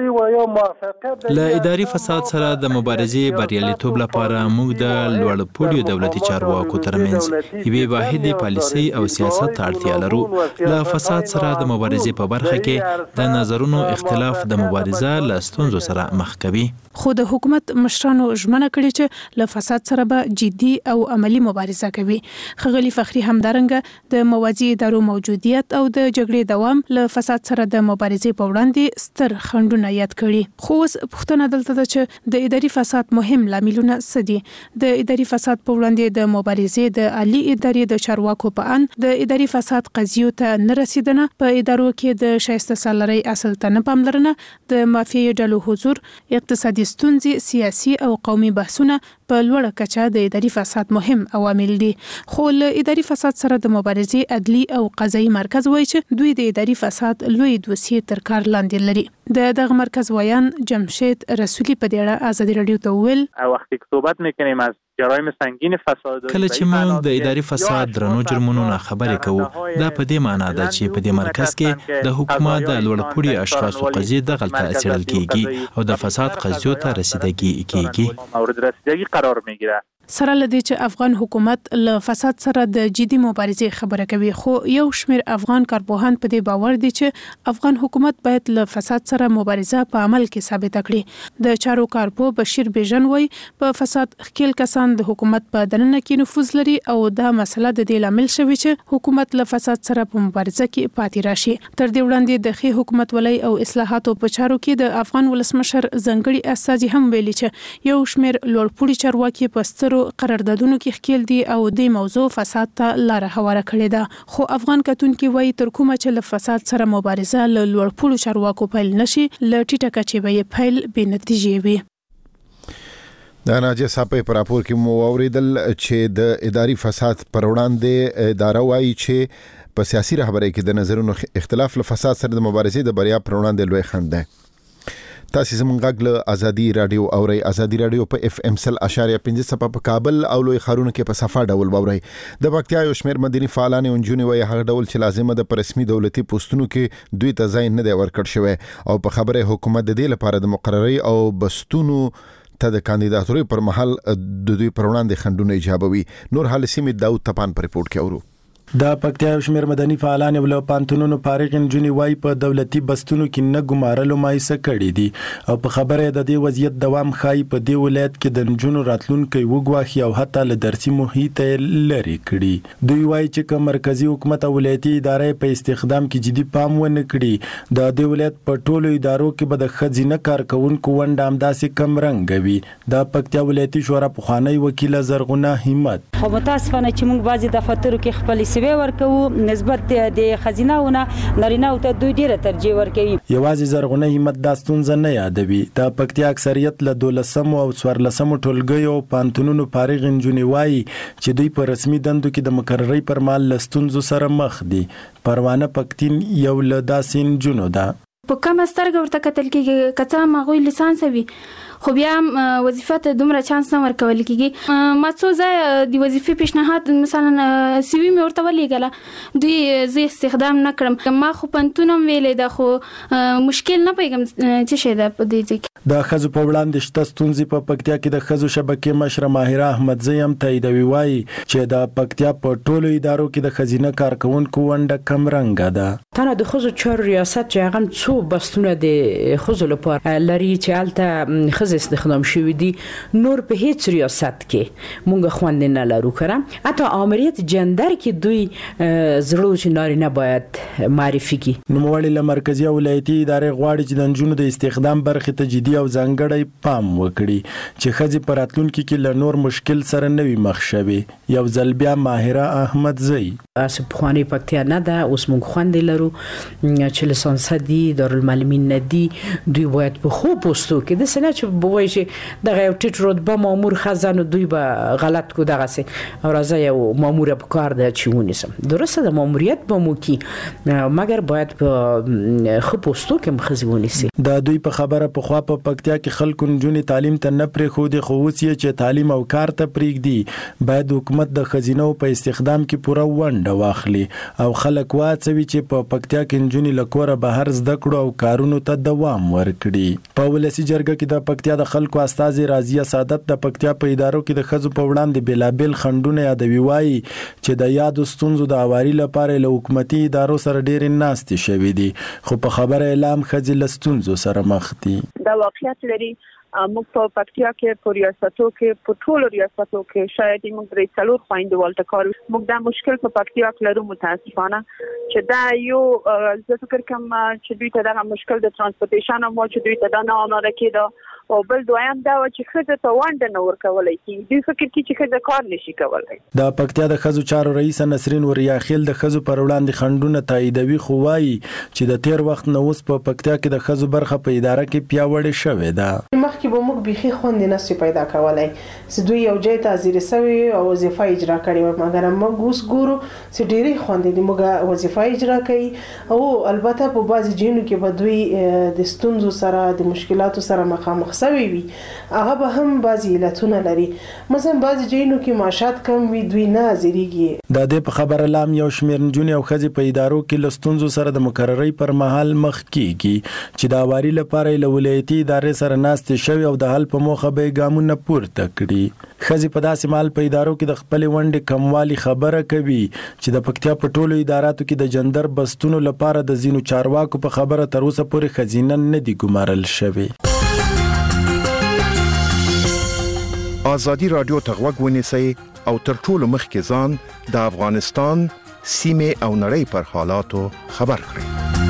له اداري فساد سره د مبارزې بریالیتوب لپاره موږ د لوړ پوړیو دولتي چارواکو ترمنځ یوې واحدې پالیسۍ او سیاست ته اړتیا لرو. له فساد سره د مبارزې په برخه کې د نظرونو اختلاف د مبارزه له ستونزو سره مخ کوي. خو د حکومت مشرانو ژمنه کړې چې له فساد سره به جدي او عملی مبارزه کوي. ښاغلي فخری همدارنګه د موازي ادارو موجودیت او د جګړې دوام له فساد سره د مبارزې په وړاندې ستر خنډونه یاد کړي. خو اوس پوښتنه دلته ده چې د اداري فساد مهم لاملونه څه دي؟ د اداري فساد په وړاندې د مبارزې د عالی ادارې د چارواکو په ان د اداري فساد قضیو ته نه رسیدنه، په ادارو کې د شایسته سالرۍ اصل ته نه پاملرنه، د مافیایي ډلو حضور، اقتصادي ستونزې، سیاسي او قومي بحثونه په لوړه کچه د اداري فساد مهم عوامل دي. خو له اداري فساد سره د مبارزې عدلي او قضایي مرکز وایي چې دوی د اداري فساد لوی دوسیې تر کار لاندې لري. د دغه مرکز ویان جمشید رسولی په دې اړه ازادي راډیو ته ویل وقتی که صحبت میکنیم از جرایم سنگین فساد، کله چې موږ د اداري فساد درنو جرمونو نه خبرې کوو، دا په دې معنی ده چې په دې مرکز کې د حکومت د لوړ پوړي اشخاصو قضیې دغلته څېړل کیږي او د فساد قضیو ته رسیدګي کیږي. مورد رسیدگی قرار میگیره. سره لدی چې افغان حکومت له فساد سره د جدي مبارزې خبره کوي، خو یو شمېر افغان کارپوهان په دې باور دي چې افغان حکومت باید له فساد سره مبارزه په عمل کې ثابت کړي. د چارو کارپو بشیر بیژن وایي په فساد ښکیل کسان د حکومت په دننه کې نفوذ لري او دا مسله د دې لامل شوی چې حکومت له فساد سره په مبارزه کې پاتې راشي. تر دې وړاندې د ښې حکومت ولای او اصلاحاتو په چارو کې د افغان ولسمشر ځنګړي استازي هم ویلي چې یو شمېر لوړپوړي چارواکي په سترو قراردادونو کې ښکیل دي او د موضوع فساد ته لار هواره کړې ده. خو افغان کتونکي وایي تر کومه چې له فساد سره مبارزه له لوړپوړو چارواکو پیل نشي، له ټیټه کچې به یې پیل بې نتیجې وي. د ناجیه صاحب په راپور کې مو اوریدل چې د اداري فساد پر وړاندې اداره وایي چې په سیاسي رهبرۍ کې د نظرونو اختلاف له فساد سره د مبارزې د بریا پر وړاندې لوی خنډ دی. تاسو زموږ غږ له ازادي رادیو اورئ. ازادي رادیو په FM 100.5 په کابل او لوی ښارونو کې په صفه ډول باورئ. د پکتیا یو شمېر مدني فعالان او نجونې وایي هغه ډول چې لازمه ده په رسمي دولتي پوسټونو کې دوی ته ځای نه دی ورکړ شوی او په خبره حکومت د دې لپاره د مقرري او بستونو ته د کاندیداتوري پر مهال د دوی پر وړاندې خنډونه ایجابوي. نور حال سیمه داود تپان پر ریپورت کې اورو. د پکتیا شمیر مدني فعالان ول پانتونونو فارغ نجونی وای په دولتي بستونو کې نه ګمارلو مایسه کړي دي او په خبره د دې وضعیت دوام خای په دې ولایت کې د نجونو راتلونکو وګواخي او حتی له درسي محیط لري کړي. دوی وای چې کوم مرکزی حکومت او ولایتي ادارې په استخدام کې جدي پام ونه کړي د دې ولایت په ټولو ادارو کې به د خزینه کارکونکو ونډه همداسې کم رنګوي. د پکتیا ولایتي شورا پخوانی وکیل زرغونه همت خو متاسفانه چې موږ بعضی دفاترو کې خپل سیوی ورکو نسبت د خزینهونه نارینه او ته دوی ډیره ترجیح ورکوي. یوازې زرغونه همت دا ستونزه نه یادوي. د پکتیا اکثریت له 12 او 14 ټولګیو پانتونونو فارغ نجونې وایي چې دوی په رسمي دندو کې د مقررۍ پر مهال له ستونزو سره مخ دي. پروانه پکتین یو له داسې نجونو ده. په کومه سترګه ورته کتل کېږي که څه مغوی لیسانس وي خو بیا وظیفه ته دومره چانس نه ورکول کېږي. ما څو ځای د وظیفې پیشنهاد مثلا سیوی مې ورته ولیږله دوی زه استخدام نه کړم. ما خو پنتونم ویلې ده خو مشکل نه پیګم چې شه ده په دې ځکه د ښځو په وړاندې شته ستونزې په پکتیا کې د ښځو شبکې مشره ماهره احمدزی هم تاییدوي. وایي چې د پکتیا په ټولو ادارو کې د ښځینه کارکونکو ونډه کم رنګه ده. تنه د ښځو چارو ریاست چې هغه څو بستونه د ښځو لپاره لري چې هلته ښځې استخدام شوي دي، نور په هیڅ ریاست کې مونږ خوندې نه لرو. کړه حتی امریت جندر کې دوی زړه چې نارینه باید معرفي کی. نوموړي له مرکزي او ولایتي ادارې غواړي چې د نجونو د استخدام برخې ته جدي او ځانګړی پام وکړي چې ښځې په راتلونکي کې له نور مشکل سره نه وي مخ شوي. یو ځل بیا ماهره احمدزی اسه پخوانی پکتیا نه ده، اوس مونږ خوندې لرو چې لیسانس دي دارالمعلمین نه دي. دوی باید په خو پوسټو کې د سنه چې بوي چې دغه ټیټ رتبه مامور خزانه دوی به غلط کو دغه سي او راځي یو مامور په کار د چونیسم درسته د ماموریت به مو کې مګر باید په خو پوسټو کې مخزونی سي. د دوی په خبره په خوا په پکتیا کې خلکو نجونې تعلیم ته نه پرې خو دي، خو اوس چې تعلیم او کار ته پرېږدي باید حکومت د خزینو په استخدام کې پوره ونډه واخلي او خلک واڅوي چې په پکتیا کې نجونې له کوره بهر زده کړو او کارونو ته دوام ورکړي. په ولسی جرګه کې د پکتیا د خلکو استازي راضیه سعادت د پکتیا په ادارو کې د ښځو په وړاندې بلابل خندونه یادوي. وایي چې د یادو ستونزو د اواري لپاره له حکومتي ادارو سره ډېرې ناستې شوې دي، خو په خبره اعلام ښځې له ستونزو سره مخ دي. دا واقعیت لري موږ په پکتیا کې په ریاستو کې په ټولو ریاستو کې شاید موږ درې څلور خويندوال کار موږ دا مشکل په پکتیا کې لرو متاسفانه چې دا یو زه فکر کوم چې دوی ته دا مشکل د ترانسپورتیشن او چې دوی ته دا نه اماده کېده او بل دویم دا چې ښځه ته ونډه نه ورکولای کی دوی فکر کوي چې ښځه کار نشي کولای. د پکتیا د ښځو چارو رئیس نسرین وریاخیل د ښځو پر وړاندې خندونه تاییدوي، خو وایي چې د تیر وخت نه اوس په پکتیا کې د ښځو برخه په اداره کې پیاوړې شوې ده. مخکې به موږ بيخي خوند نشي پیدا کولای چې دوی یو ځای ته حاضر سوي او وظیفه اجرا کړي و، مګر موږ اوس ګورو چې ډېری خوند دي موږ وظیفه اجرا کوي او البته په بعضي جنو کې به دوی د ستونزو سره د مشکلاتو سره مخامخ سوي وي، هغه به هم بعضي علتونه لري. مثلا بعضي جنو کې معاشات کم وي دوی نه حاضرېږي. د دې په خبره لام یو شمېر نجونې او ښځې په ادارو کې له ستونزو سره د مقررۍ پر مهال مخ کیږي چې د اواري لپاره له ولایتي ادارې سره ناستې شوي او د حل په موخه به ګامونه پورته کړي. ښځې په داسې مال په ادارو کې د خپل ونډې کموالي خبره کوي چې د پکتیا په ټولو اداراتو کې د جندر بستونو لپاره د زینو چارواکو په خبره تر اوسه پورې خزینه نه دي ګمارل شوی. آزادی رادیو ته غوږ ونیسئ او تر ټولو مخکې ځان د افغانستان سیمې او نړۍ پر حالاتو خبر کړئ.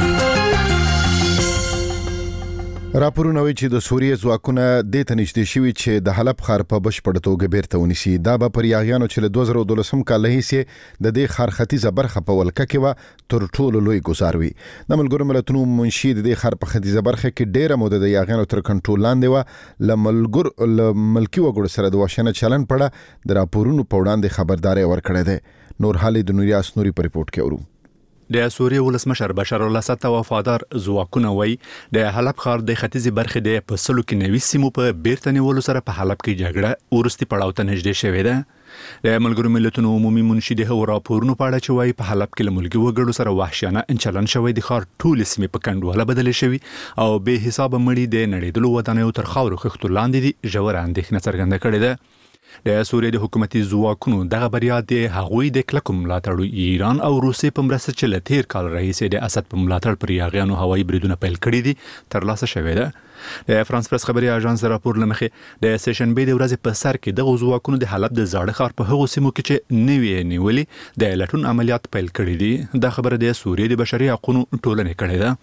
راپورونه وایي چې د سوریې ځواکونه د ته نږدې شوي چې د حلب ښار په بشپړه توګه بیرته ونیسي. دا به پر یاغیانو چې له 2012 کال هیڅ د دې ښار ختیځه برخه په ولکه کې و تر ټولو لوی ګزار وي. د ملګرو ملتونو منشي د دې ښار په ختیځه برخه کې ډیره موده د یاغیانو تر کنټرول لاندې و. ل ملکی وګړو سره د واشنه چلن پړه د راپورونو په وړاندې خبرداري ورکړې ده. نور حالي د نوریاس نوري په ریپورت کې اورو. د سوریې ولسمشر بشار الاسد ته وفادار ځواکونه وایي د حلب ښار د ختیځي برخې د پسلو کې نوي سیمو په بیرته نیولو سره په حلب کې جګړه ورستي پړاو ته نږدې شوې ده. د ملګرو ملتونو عمومي منشي د راپورونو په اړه چې وایي په حلب کې له ملګري وګړو سره وحشیانه انچلن شوی د ښار ټول سیمې په کنډواله بدلې شوی او به حساب مړي د نړیدلو ودانیو تر خاورو خښتو لاندې دي ژور اندېښنه څرګنده کړې ده. د سوریې د حکومتي ځواکونو دغه بریا د هغوی د کلکو ملاتړ ایران او روسیې په مرسته چې له تیر کال راهیسې د اسد په ملاتړ پر یاغیانو هوایي بریدونه پیل کړي دي ترلاسه شوې ده. د فرانس پریس خبري اژانس راپور لمخې د سیشنبې د ورځې په سر کې د ځواکونو د حلب د زاړه ښار په هغو سیمو کې چې نوې نیولې د لټون عملیات پیل کړي دي. دا خبره د سوریې د بشري حقوقو ټولنې کړې ده.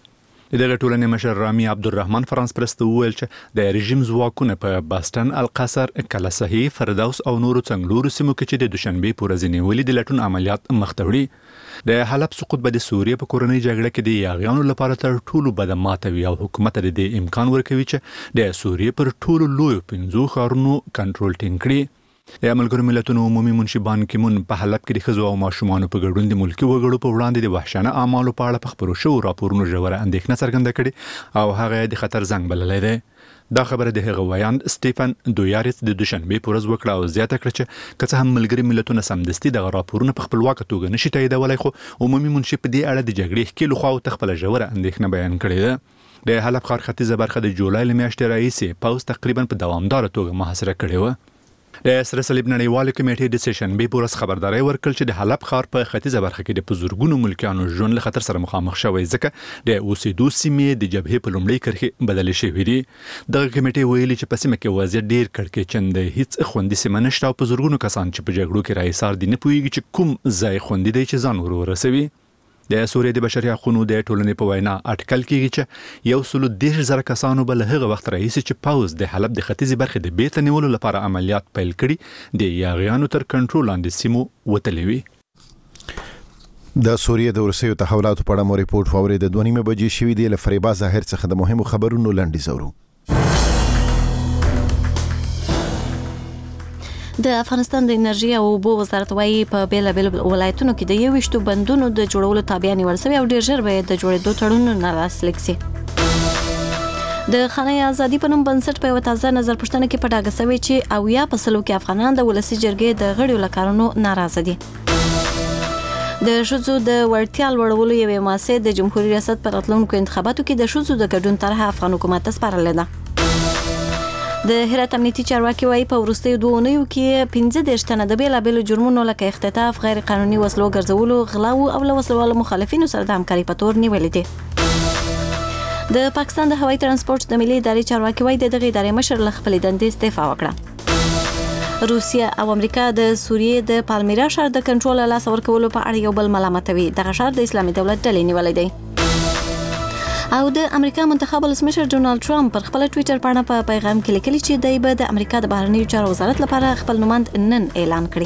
دغه ټولنې مشر رامي عبدالرحمن فرانس پرست وویل چې د رژیم ځواکونه په باستن القصر کلسهي فردوس او نورو څنګلورو سیمو کې چې د دوشنبه په ورځ نیولې د لټون عملیات مخته وړي. د حلب سقوط به د سوریې په کورنۍ جګړه کې د یاغیانو لپاره تر ټولو بده ماته وي او حکومت د دې امکان ورکوي چې د سوریې پر ټولو لویو 5 ښارونو کنټرول ټینګ کړي. د ملګرو ملتونو عمومي منشي بان کی مون په حلب کې د ښځو او ماشومانو په ګډون د ملکی وګړو په وړاندې د وحشیانه اعمالو په اړه په خبرو شو راپورونو ژوره اندېښنه څرګنده کړې او هغه د خطر زنګ بللی دی. دا خبره د هغه ویاند سټیفن دویاریس د دوشنبه په ورځ وکړه او زیاته کړه چې که څه هم ملګري ملتونه سمدستي دغه راپورونه په خپلواکه توګه نشي تاییدولی خو عمومي منشي په دې اړه د جګړې ښکېلو خواو خپله ژوره اندېښنه بیان کړې ده. د حلب ښار ختیځه برخه د جولای له میاشتې راهیسې پوځ تقریبا په دوامداره توګه محاصره کړې وه. د سره صلیب نړیوالې کمیټې د سیشنبې په ورځ خبرداری ورکړ چې د حلب ښار په ختیځه برخه کې د په زرګونو ملکیانو ژوند له خطر سره مخامخ شوی ځکه د اوسېدو سیمې د جبهې په لومړۍ کرښې بدلې شوې دي. دغه کمیټې ویلي چې په سیمه کې وضعیت ډېر کړکېچن دی، هیڅ خوندي سیمه نشته او په زرګونو کسان چې په جګړو کې راایسار دي نه پوهېږي چې کوم ځای خوندي دی چې ځان ورسوي. د سوریې د بشري حقوقو د ټولنې په وینا اټکل کېږي چې 130,000 کسانو به له هغه وخت راهیسې چې پوځ د حلب د ختیځې برخې د بیرته نیولو لپاره عملیات پیل کړي د یاغیانو تر کنټرول لاندې سیمو وتلي وي. د سوریې د وروستیو تحولاتو په اړه مو ریپورت واورید. د 2:30 بجې شوې دی. له فریبا ظاهر څخه د مهمو خبرونو لنډیز اورو. د افغانستان د انرژي او اوبو وزارت وايي په بیلابیل ولایتونو کې د 21 بندونو د جوړولو تابع نیول شوی او ډیر ژر به د جوړېدو تړونونه لاسلیک شي. د خانه آزادي په نوم بنسټ په یو تازه نظر پوښتنه کې په ډاګه شوی چې 80% کې افغانان د ولسي جرګې د غړیو له کارونو ناراضه دي. د ښځو د وړتیا لوړولو یوې مؤسسې د جمهوریت ریاست په راتلونکو انتخاباتو کې د ښځو د ګډون طرحه افغان حکومت ته سپارلې ده. د هرات امنیتي چارواکي وايي په وروستیو 2 اونیو کې 15 تنه د بیلابیلو جرمونو لکه اختطاف، غیر قانوني وسلو ګرځولو، غلا او له وسلوالو مخالفینو سره د همکارۍ په تور نیولې دي. د پاکستان د هوایي ترانسپورت د ملي ادارې چارواکي وايي دغه ادارې مشر له خپلې دندې استعفا وکړه. روسیا او امریکا د سوریې د پالمیرا ښار د کنټرول لاس ورکولو په اړه یو بل ملامتوي. دغه ښار د اسلامي دولت ډلې نیولې دی. او د امریکا منتخب ولسمشر ډونالد ټرمپ پر خپل ټوئیټر باندې په پیغام کې لیکلي چې دی به د امریکا د بهرنیو چارو وزارت لپاره خپل نوماند نن اعلان کړي.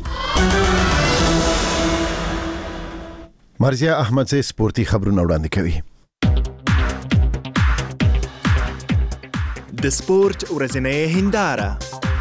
مرزیا احمدزی سپورتي خبرونه وړاندې کوي. د سپورت ورځنۍ هنداره.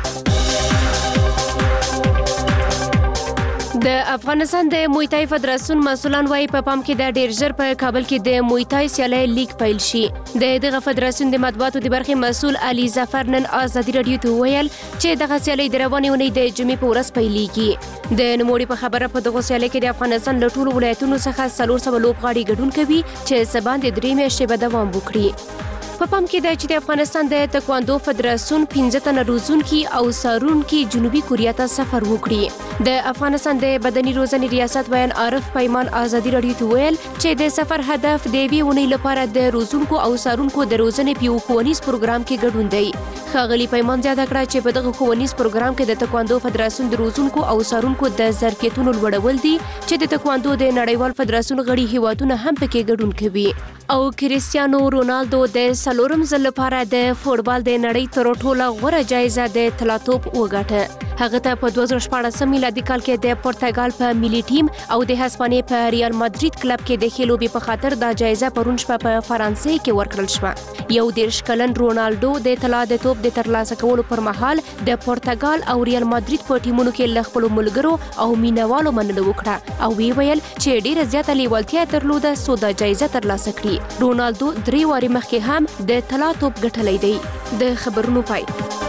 د افغانستان د موی تای فدراسیون مسولان وايي په پام کې د ډیر ژر په کابل کې د موی تای سیالي لیګ پیل شي. د دغه فدراسیون د مطبوعاتو د برخې مسول علي ظفر نن آزادي رادیو ته ویل چې دغه سیالي د روانې اونۍ د جمعې په ورځ پیلېږي. د نوموړي په خبره په دغه سیالي کې د افغانستان له ټولو ولایتونو څخه 400 لوبغاړي ګډون کوي چې سبا د 3 میاشتې به دوام وکړي. په پام کې دی چې د افغانستان د تکواندو فدراسیون 15 تنه روزونکي او سارونکي جنوبي کوریا ته سفر وکړي. د افغانستان د بدني روزنې ریاست بیان عارف پیمان آزادي رادیو ته ویل چې د سفر هدف د یوې اونۍ لپاره د روزونکو او سارونکو د روزنې په یو ښوونیز پروګرام کې ګډون دی. ښاغلي پیمان زیاته کړه چې په دغه ښوونیز پروګرام کې د تکواندو فدراسیون د روزونکو او سارونکو د ظرفیتونو لوړول دي چې د تکواندو د نړیوال فدراسیون غړي هیوادونه هم پکې ګډون کوي. او کریستیانو رونالدو د څلورم ځل لپاره د فوټبال د نړۍ تر ټولو غوره جایزه د طلا توپ وګټه. هغه ته په 2014 میلادي کال کې د پرتګال په ملي ټیم او د هسپانیې په ریال مادرید کلب کې د ښې لوبې په خاطر دا جایزه پرون شپه په فرانسې کې ورکړل شوه. 21 کلن رونالدو د طلا د توپ د ترلاسه کولو پر مهال د پرتګال او ریال مادرید په ټیمونو کې له خپلو ملګرو او مینوالو مننه وکړه او ویل چې ډیره زیاته لیوالتیا درلوده څو دا جایزه ترلاسه کړي. رونالدو 3 واري مخکې هم د طلا توپ ګټلی دی. د خبرونو پای.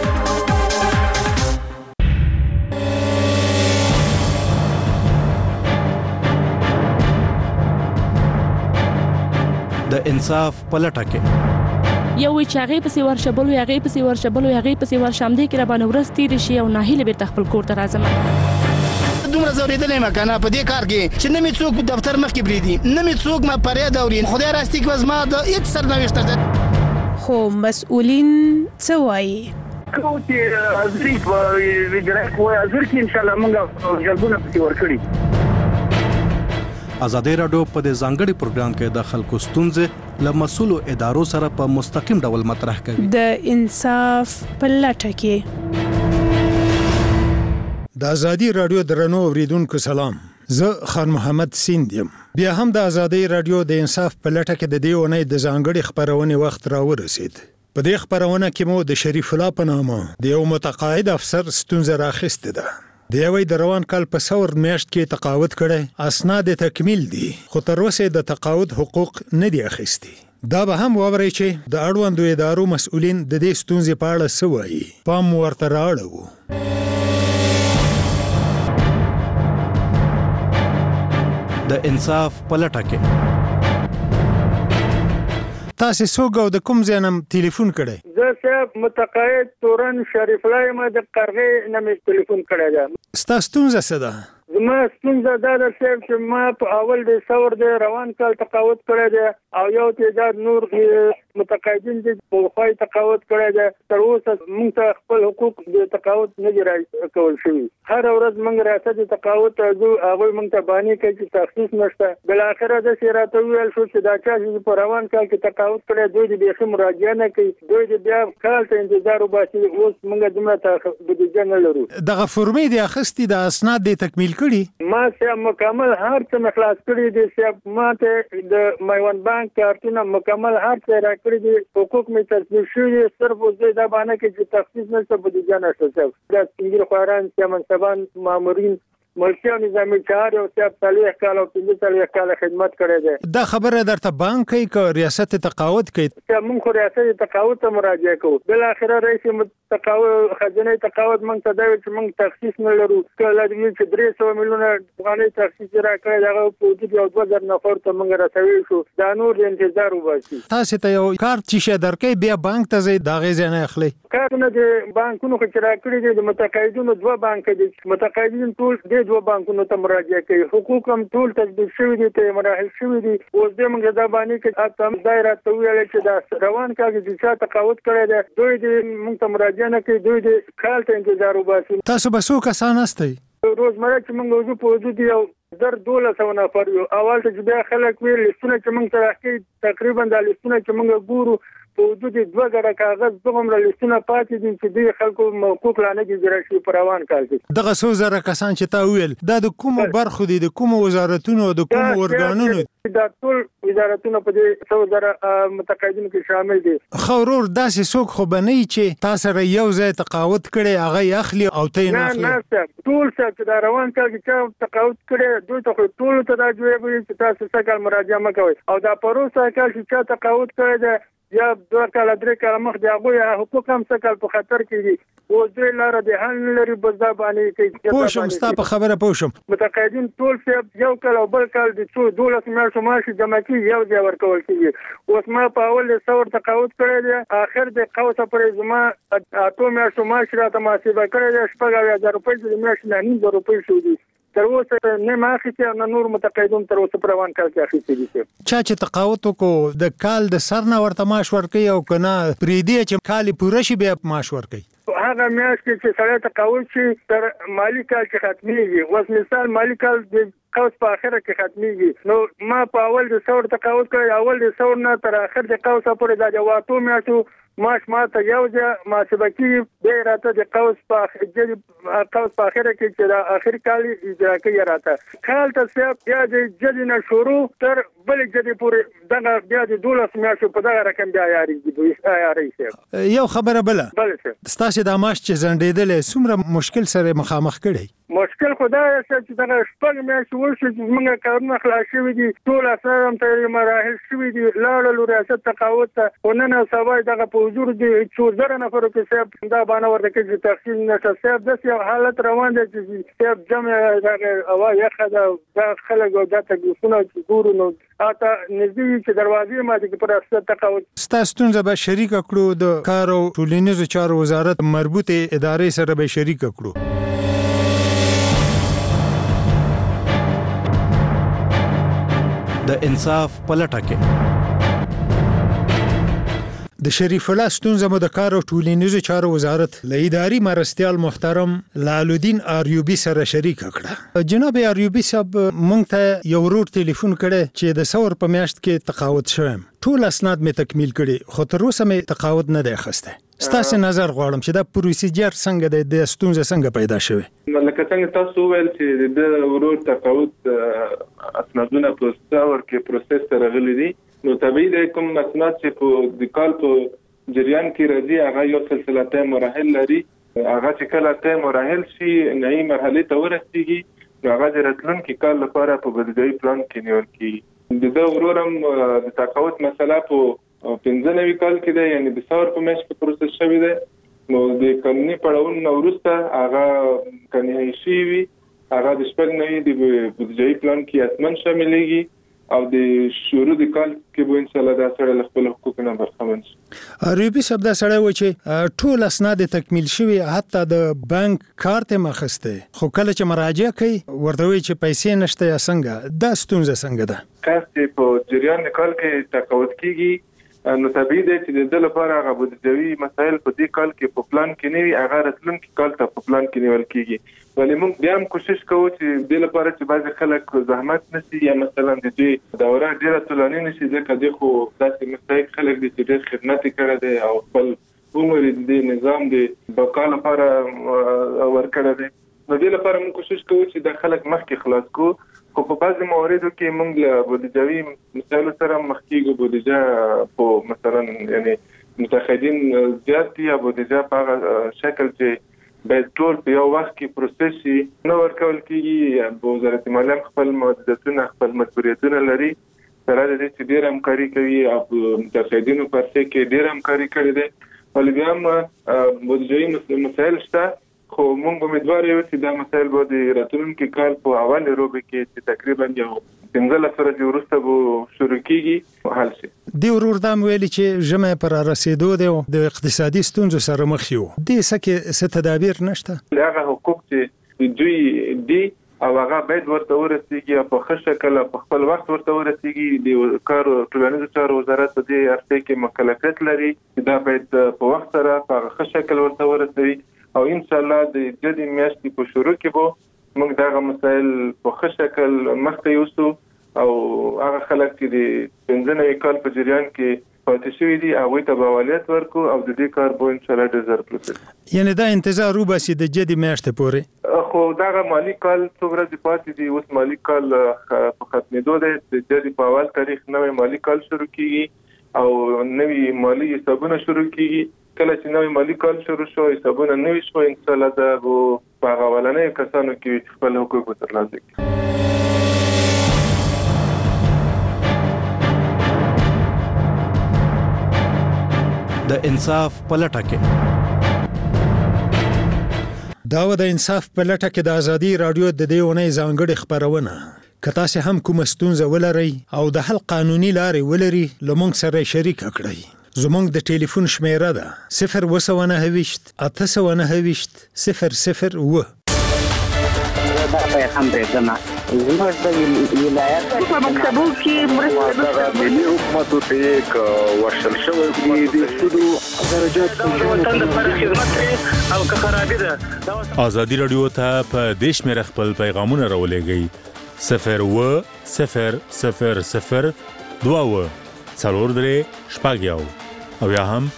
د انصاف پلټه کې یو چې هغه پسې ورشبلو هغه پسې ورشبلو هغه پسې ورشم دي کې را باندې ورستي دي شي او ناهیله بیرته خپل کور ته راځم. دومره زوریدلې مکنه په دې کار کې چې نه می څوک دفتر مخ کې بریدي نه می څوک ما پرې دورین خدای راستي کې وزما د هیڅ سرنوشت ده. خو مسؤلین څه وایي؟ کوتي ازري په ویډرک وای ازر کې ان شاء الله موږ جلبونه پتی ورکړي. آزادي رادیو په دې ځانګړي پروګرام کې د خلکو ستونزې له مسؤلو ادارو سره په مستقیم ډول مطرح کوي. د انصاف په لټه کې. د ازادي رادیو درنو اوریدونکو سلام. زه خان محمد سیند یم. بیا هم د ازادي رادیو د انصاف په لټه کې د دې اونۍ د ځانګړي خبرونې وخت راورسید. په دې خبرونه کې مو د شریف الله په نامه د یو متقاعد افسر ستونزه راخسته ده. د یوې د روان کال په څور میاشت کې تقاعد کړي، اسناد تکمیل دي، خو تر اوسه د تقاعد حقوق نه دي اخیستي. دا به هم ووري چې د اړوندو ادارو مسؤلین د دې ستونزې په اړه څه وایي. پام ورته راړو. د انصاف په لټه کې. تاسو څوک او د کوم ځای نه ټلیفون کړی؟ زه صاحب متقاعد تورن شریف الله یم، د قرغې نه مې ټلیفون کړی دی. ستا ستونزه څه ده؟ زما ستونزه دا ده صاحب چې ما په اول د ثور د روان کال تقاعد کړی دی او یو تعداد نور متقاعدین د پوخای تقاعد کړی دی. تر اوسه موږ ته خپل حقوق د تقاعد نه دي راکول شوي. هر ورځ موږ ریاست د تقاعد ته ځو، هغوی موږ ته بانې کوي چې تخصیص نشته. بالاخره داسې راته وویل شو چې دا چا چې په روان کال کې تقاعد کړی دوی د بیخي مراجعه نه کوي، دوی د بیا کال ته انتظار وباسي. اوس موږ دومره بودیجه نه لرو. دغه فورمې د اخیستي د اسناد د تکمیل کړي؟ ما صاحب مکمل هر څه مخلاص کړی دي صاحب. ما ته د میوند بانک کارتونه مکمل هر څه راکړي دي، حقوق مې تصدیق شوي دي. صرف اوس دا باندې کې چې تخصیص نشته، بودیجه نشته صاحب. دا سپین خواران چې منصبان مامورین ملکی او نظامی چار او صاحب 40 کال او 45 کال خدمت کړی دی. دا خبره درته بانک کوي که ریاست تقاعد کوي؟ موږ خو ریاست تقاعد ته مراجعه کوو. بالاخره رئیس تقاعد خزانه تقاعد موږ ته دا چې موږ تخصیص نه لرو. کله چې 300 میلیونه افغانۍ تخصیص راکړی هغه په وجود یو 2000 نفر ته موږ رسوي شو. دا نور انتظار وباسي. تاسو ته یو کارت چې درکې بیا بانک ته ځي دا غي نه اخلي. کارونه د بانکونو خو چې راکړي دي، د متقاعدینو 2 بانک دي. متقاعدین ټول د 2 بانکونو ته مراجعه کوي. حقوق هم ټول تثبیت شوي دي، ته مراحل شوي دي. اوس دې موږ دا باندې کې تاسو دایره ته ویل چې دا روان کاږي چې چا تقاعد کړی دی، دوی دې موږ ته مراجعه نه کوي، دوی دې کال ته انتظار وباسي. تاسو به څو کسان استئ؟ روزمره چې موږ وځو په وجود یو 1200 نفر یو. اول ته چې بیا خلک ویل لستونه چې موږ سره کې تقریبا د لستونه چې موږ ګورو په وجود 2 غړي کاغذ دومره لستونه پاتې دي چې د خلکو حقوق لانه جوړ شي په روان کال کې. دغه څو زره کسان چې تا ویل دا د کومو برخو دي، د کومو وزارتونو او د کومو ارګانونو؟ دا ټول وزارتونه په دې 100 زره متقاعدینو کې شامل دي. خورور داسې څوک خو بنئ چې تاسو سره یو ځای تقاعد کړي هغه اخلي او ته نه اخلي؟ نه ټول څه دا روان کال کې چې تقاعد کړي دوی ته ټول ته دا جوړوي چې تاسو څنګه مراجعه مکوئ. او دا پروسه کال چې تقاعد کړي یا 2 کال 3 کال مخ دی هغه حقوق هم څه کال په خطر کې دي. او دوی لاره د حل لري بس دا باندې کې پوښم ستا په خبره پوښم. متقاعدین ټول څه یو کال او بل کال د 12 میاشتو معاش جمع کیږي، یو ځای ورکول کیږي. اوس ما په اول ثور تقاعد کړی دی، اخر د قوسه پر زما 8 میاشتو معاش راته محاسبه کړی دی 16000 روپۍ د میاشتې نه 9000 روپۍ شو دي. تر اوسه نه ماخذ او نور متقاعدون تر اوسه پر روان کال کې اخیستي دي. چا چې تقاعد کو د کال د سر نه ورته معاش ورکي او کنه پریدي چې کال پوره شي بیا معاش ورکي. هغه میاشت چې سړی تقاعد شي تر مالی کال کې ختميږي. اوس مثال مالی کال د قوس په اخره کې ختميږي. نو ما په اول د ثور تقاعد کړی، اول د ثور نه تر اخر د قوس پورې د جواتو میاشتو ماش ما ته یو ځای محاسبه کیږي. به راته د قوس په اخر کې چې د اخر کال اجرا کوي راته کال ته بیا د جدي نه شروع تر بل جدي پورې دغه بیا د 12 میاشتو په دغه رقم بیا یاري یو خبره بل ستاسو د ماش چې زندیدل څومره مشکل سره مخامخ کړي؟ مشکل خدای چې دغه شپږ میاشتې وشو چې موږ کارونه خلاص شوي دي، ټول اسناد هم تر مراحل شوي دي، لاړل ریاست تقاعد ته. خو نن سبا دغه په حضور دي 4000 نفرو کې صاحب دا باندې ورته کې چې تفصیل نشته صاحب. داسې حالت روان دی چې صاحب جمع دغه هوا یخه ده، دا خلک او دا تګونه چې ګورو نو اته نږدې چې دروازې ماته کې پر ریاست تقاعد ستاسو ستونزه به شریک کړو، د کار او ټولنیزو چارو وزارت مربوطه ادارې سره به شریک کړو. د انصاف په لټه کې. د د شریف الله ستونزه مو د کار او ټولنیزو چارو وزارت له اداري مرستيال محترم لالودین آریوبی سره شریک کړه. جناب آریوبی صاحب مونږ ته یو ورور ټلیفون کړي چې د ثور په میاشت کې تقاعد شوم. ټول اسناد می تکمیل کړي خو تر اوسه می تقاعد نه دی اخسته. ستاسو نظر غواړم چې دا پروسیجر څنګه د ستونزه څنګه پیدا شوه؟ لکه څنګه تاسو ویل چې د ورور تقاعد اسنادونه په ثور کې پروسس ته راغلي دي، نو طبيعي د کوم اسناد چې په د کال په جریان کې راځي هغه یو سلسله ته مراحل لري. هغه چې کله ته مراحل شي نهایی مرحله ته ورسیږي نو هغه د راتلونکي کال لپاره په بودیجوي پلان کې نیول کیږي. د ورورم د تقاعد مسله په 15 کال کې ده، یعنی د ثور په میاشت کې پروسس شوی ده. نو د قانوني پړاوونو نه وروسته هغه کني شي وي، هغه د شپږ نه د بودیجوي پلان کې حتمن شاملېږي او د شروع د کال کې به ان شاء الله دا سره خپل حقوقونه برخمن شي. آریوبی صاحب دا سره و چې ټول اسناد تکمیل شوی، حتی د بانک کارت مخسته، خو کله چې مراجعه کوي ورته وي چې پیسې نشته یا څنګه، دا ستونزه څنګه ده؟ کله په جریان کال کې تقاعد کیږي نو طبيعي دی چې د لپاره هغه بودیجوي مسایل په دې کال کې په پلان کې نه وي، هغه راتلونکي کال ته په پلان کې نیول کیږي. ولې موږ بیا هم کوشش کوو چې د لپاره چې بعض خلک زحمت نشي یا مثلا د دې دوره ډیره طولاني نشي، ځکه د خو داسې مستحق خلک دي چې ډېر خدمت کړی دی او خپل عمر د نظام د بقا لپاره ورکړی دی. نو د لپاره موږ کوشش کوو چې د خلک مخکې خلاص کو، خو په بعضي مواردو کې موږ له بودیجوي مسایلو سره مخ کېږو. بودیجه په مثلا یعنی متخدین زیات دي یا بودیجه په هغه شکل چې باید ټول په یو وخت کې پروسس شي نو ورکول کېږي. وزارت مالیه خپل محدودیتونه خپل مسؤلیتونه لري، سره د دې چې ډېر همکاري کوي او متخدینو پر څه کې ډېر همکاري کړې ده. ولې بیا هم بودیجوي مسایل شته، خو موږ امیدوار یو چې دا مسایل به د راتلونکي کال په اول روبه کې چې تقریبا یو 15 ورځې وروسته به شروع کیږي حل شي. دی ورور دا ویلي چې ژمه پر رسیدو دی د اقتصادي ستونزو سره مخ یو، د سکه ست تدابیر نشته. هغه حقوق چې دوی دی او هغه باید ورته ورسیږي په ښه شکل په خپل وخت ورته ورسیږي. د کار ټولنیزو چارو وزارت د ارتقا کې مکلفیت لري، دا باید په وخت سره په ښه شکل ورته ورسوي او ان شاء الله د جدي میاشتې په شروع کې به موږ دا مسایل په ښه شکل مخته یوسو او هغه خلک چې د 15 کال په جریان کې پاتې شوي دي هغوی ته به اولویت ورکړو او د دې کار به ان شاء الله ډېر زر پروسس. یعنی دا انتظار وباسي د جدي میاشتې پورې؟ خو دغه مالی کال څو ورځې پاتې دي، اوس مالی کال په ختمېدو دی. د جدي په اول تاریخ نوی مالی کال شروع کیږي او نوی مالی حسابونه شروع کیږي. کله چې نوی مالی کال شروع شو حسابونه نوی شو، ان شاء الله دا په هغه اولنیو کسانو کې خپل حقوق ترلاسه کړي. د انصاف په لټه کې دا د انصاف په لټه کې د ازادي رادیو د دې ونې ځانګړي خبرونه کته سه هم کوم ستونزه ولري او د حل قانوني لارې ولري لمونږ سره شریک کړئ. زمونږ د ټلیفون شمیره ده 029 829 002. دا پیغام دی زما زموږ د ولایت په مکتبو کې مرسته ملي حکومت ته یک ورشل شوی دی د سودو درجات وطن لپاره خدمت کوي او که خرابې ده. ازادي رادیو ته په دیش مې خپل پیغامونه راولېږئ 01000 2 څلور درې شپږ یو او یا هم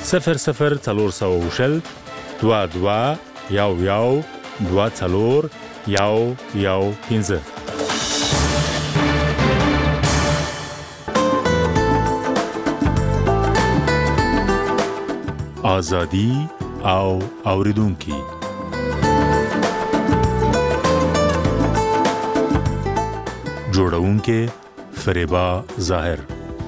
00400 22 یو یو 2 څلور یو 15. آزادی او اوریدونکي جوړونکي فریبا ظاهر.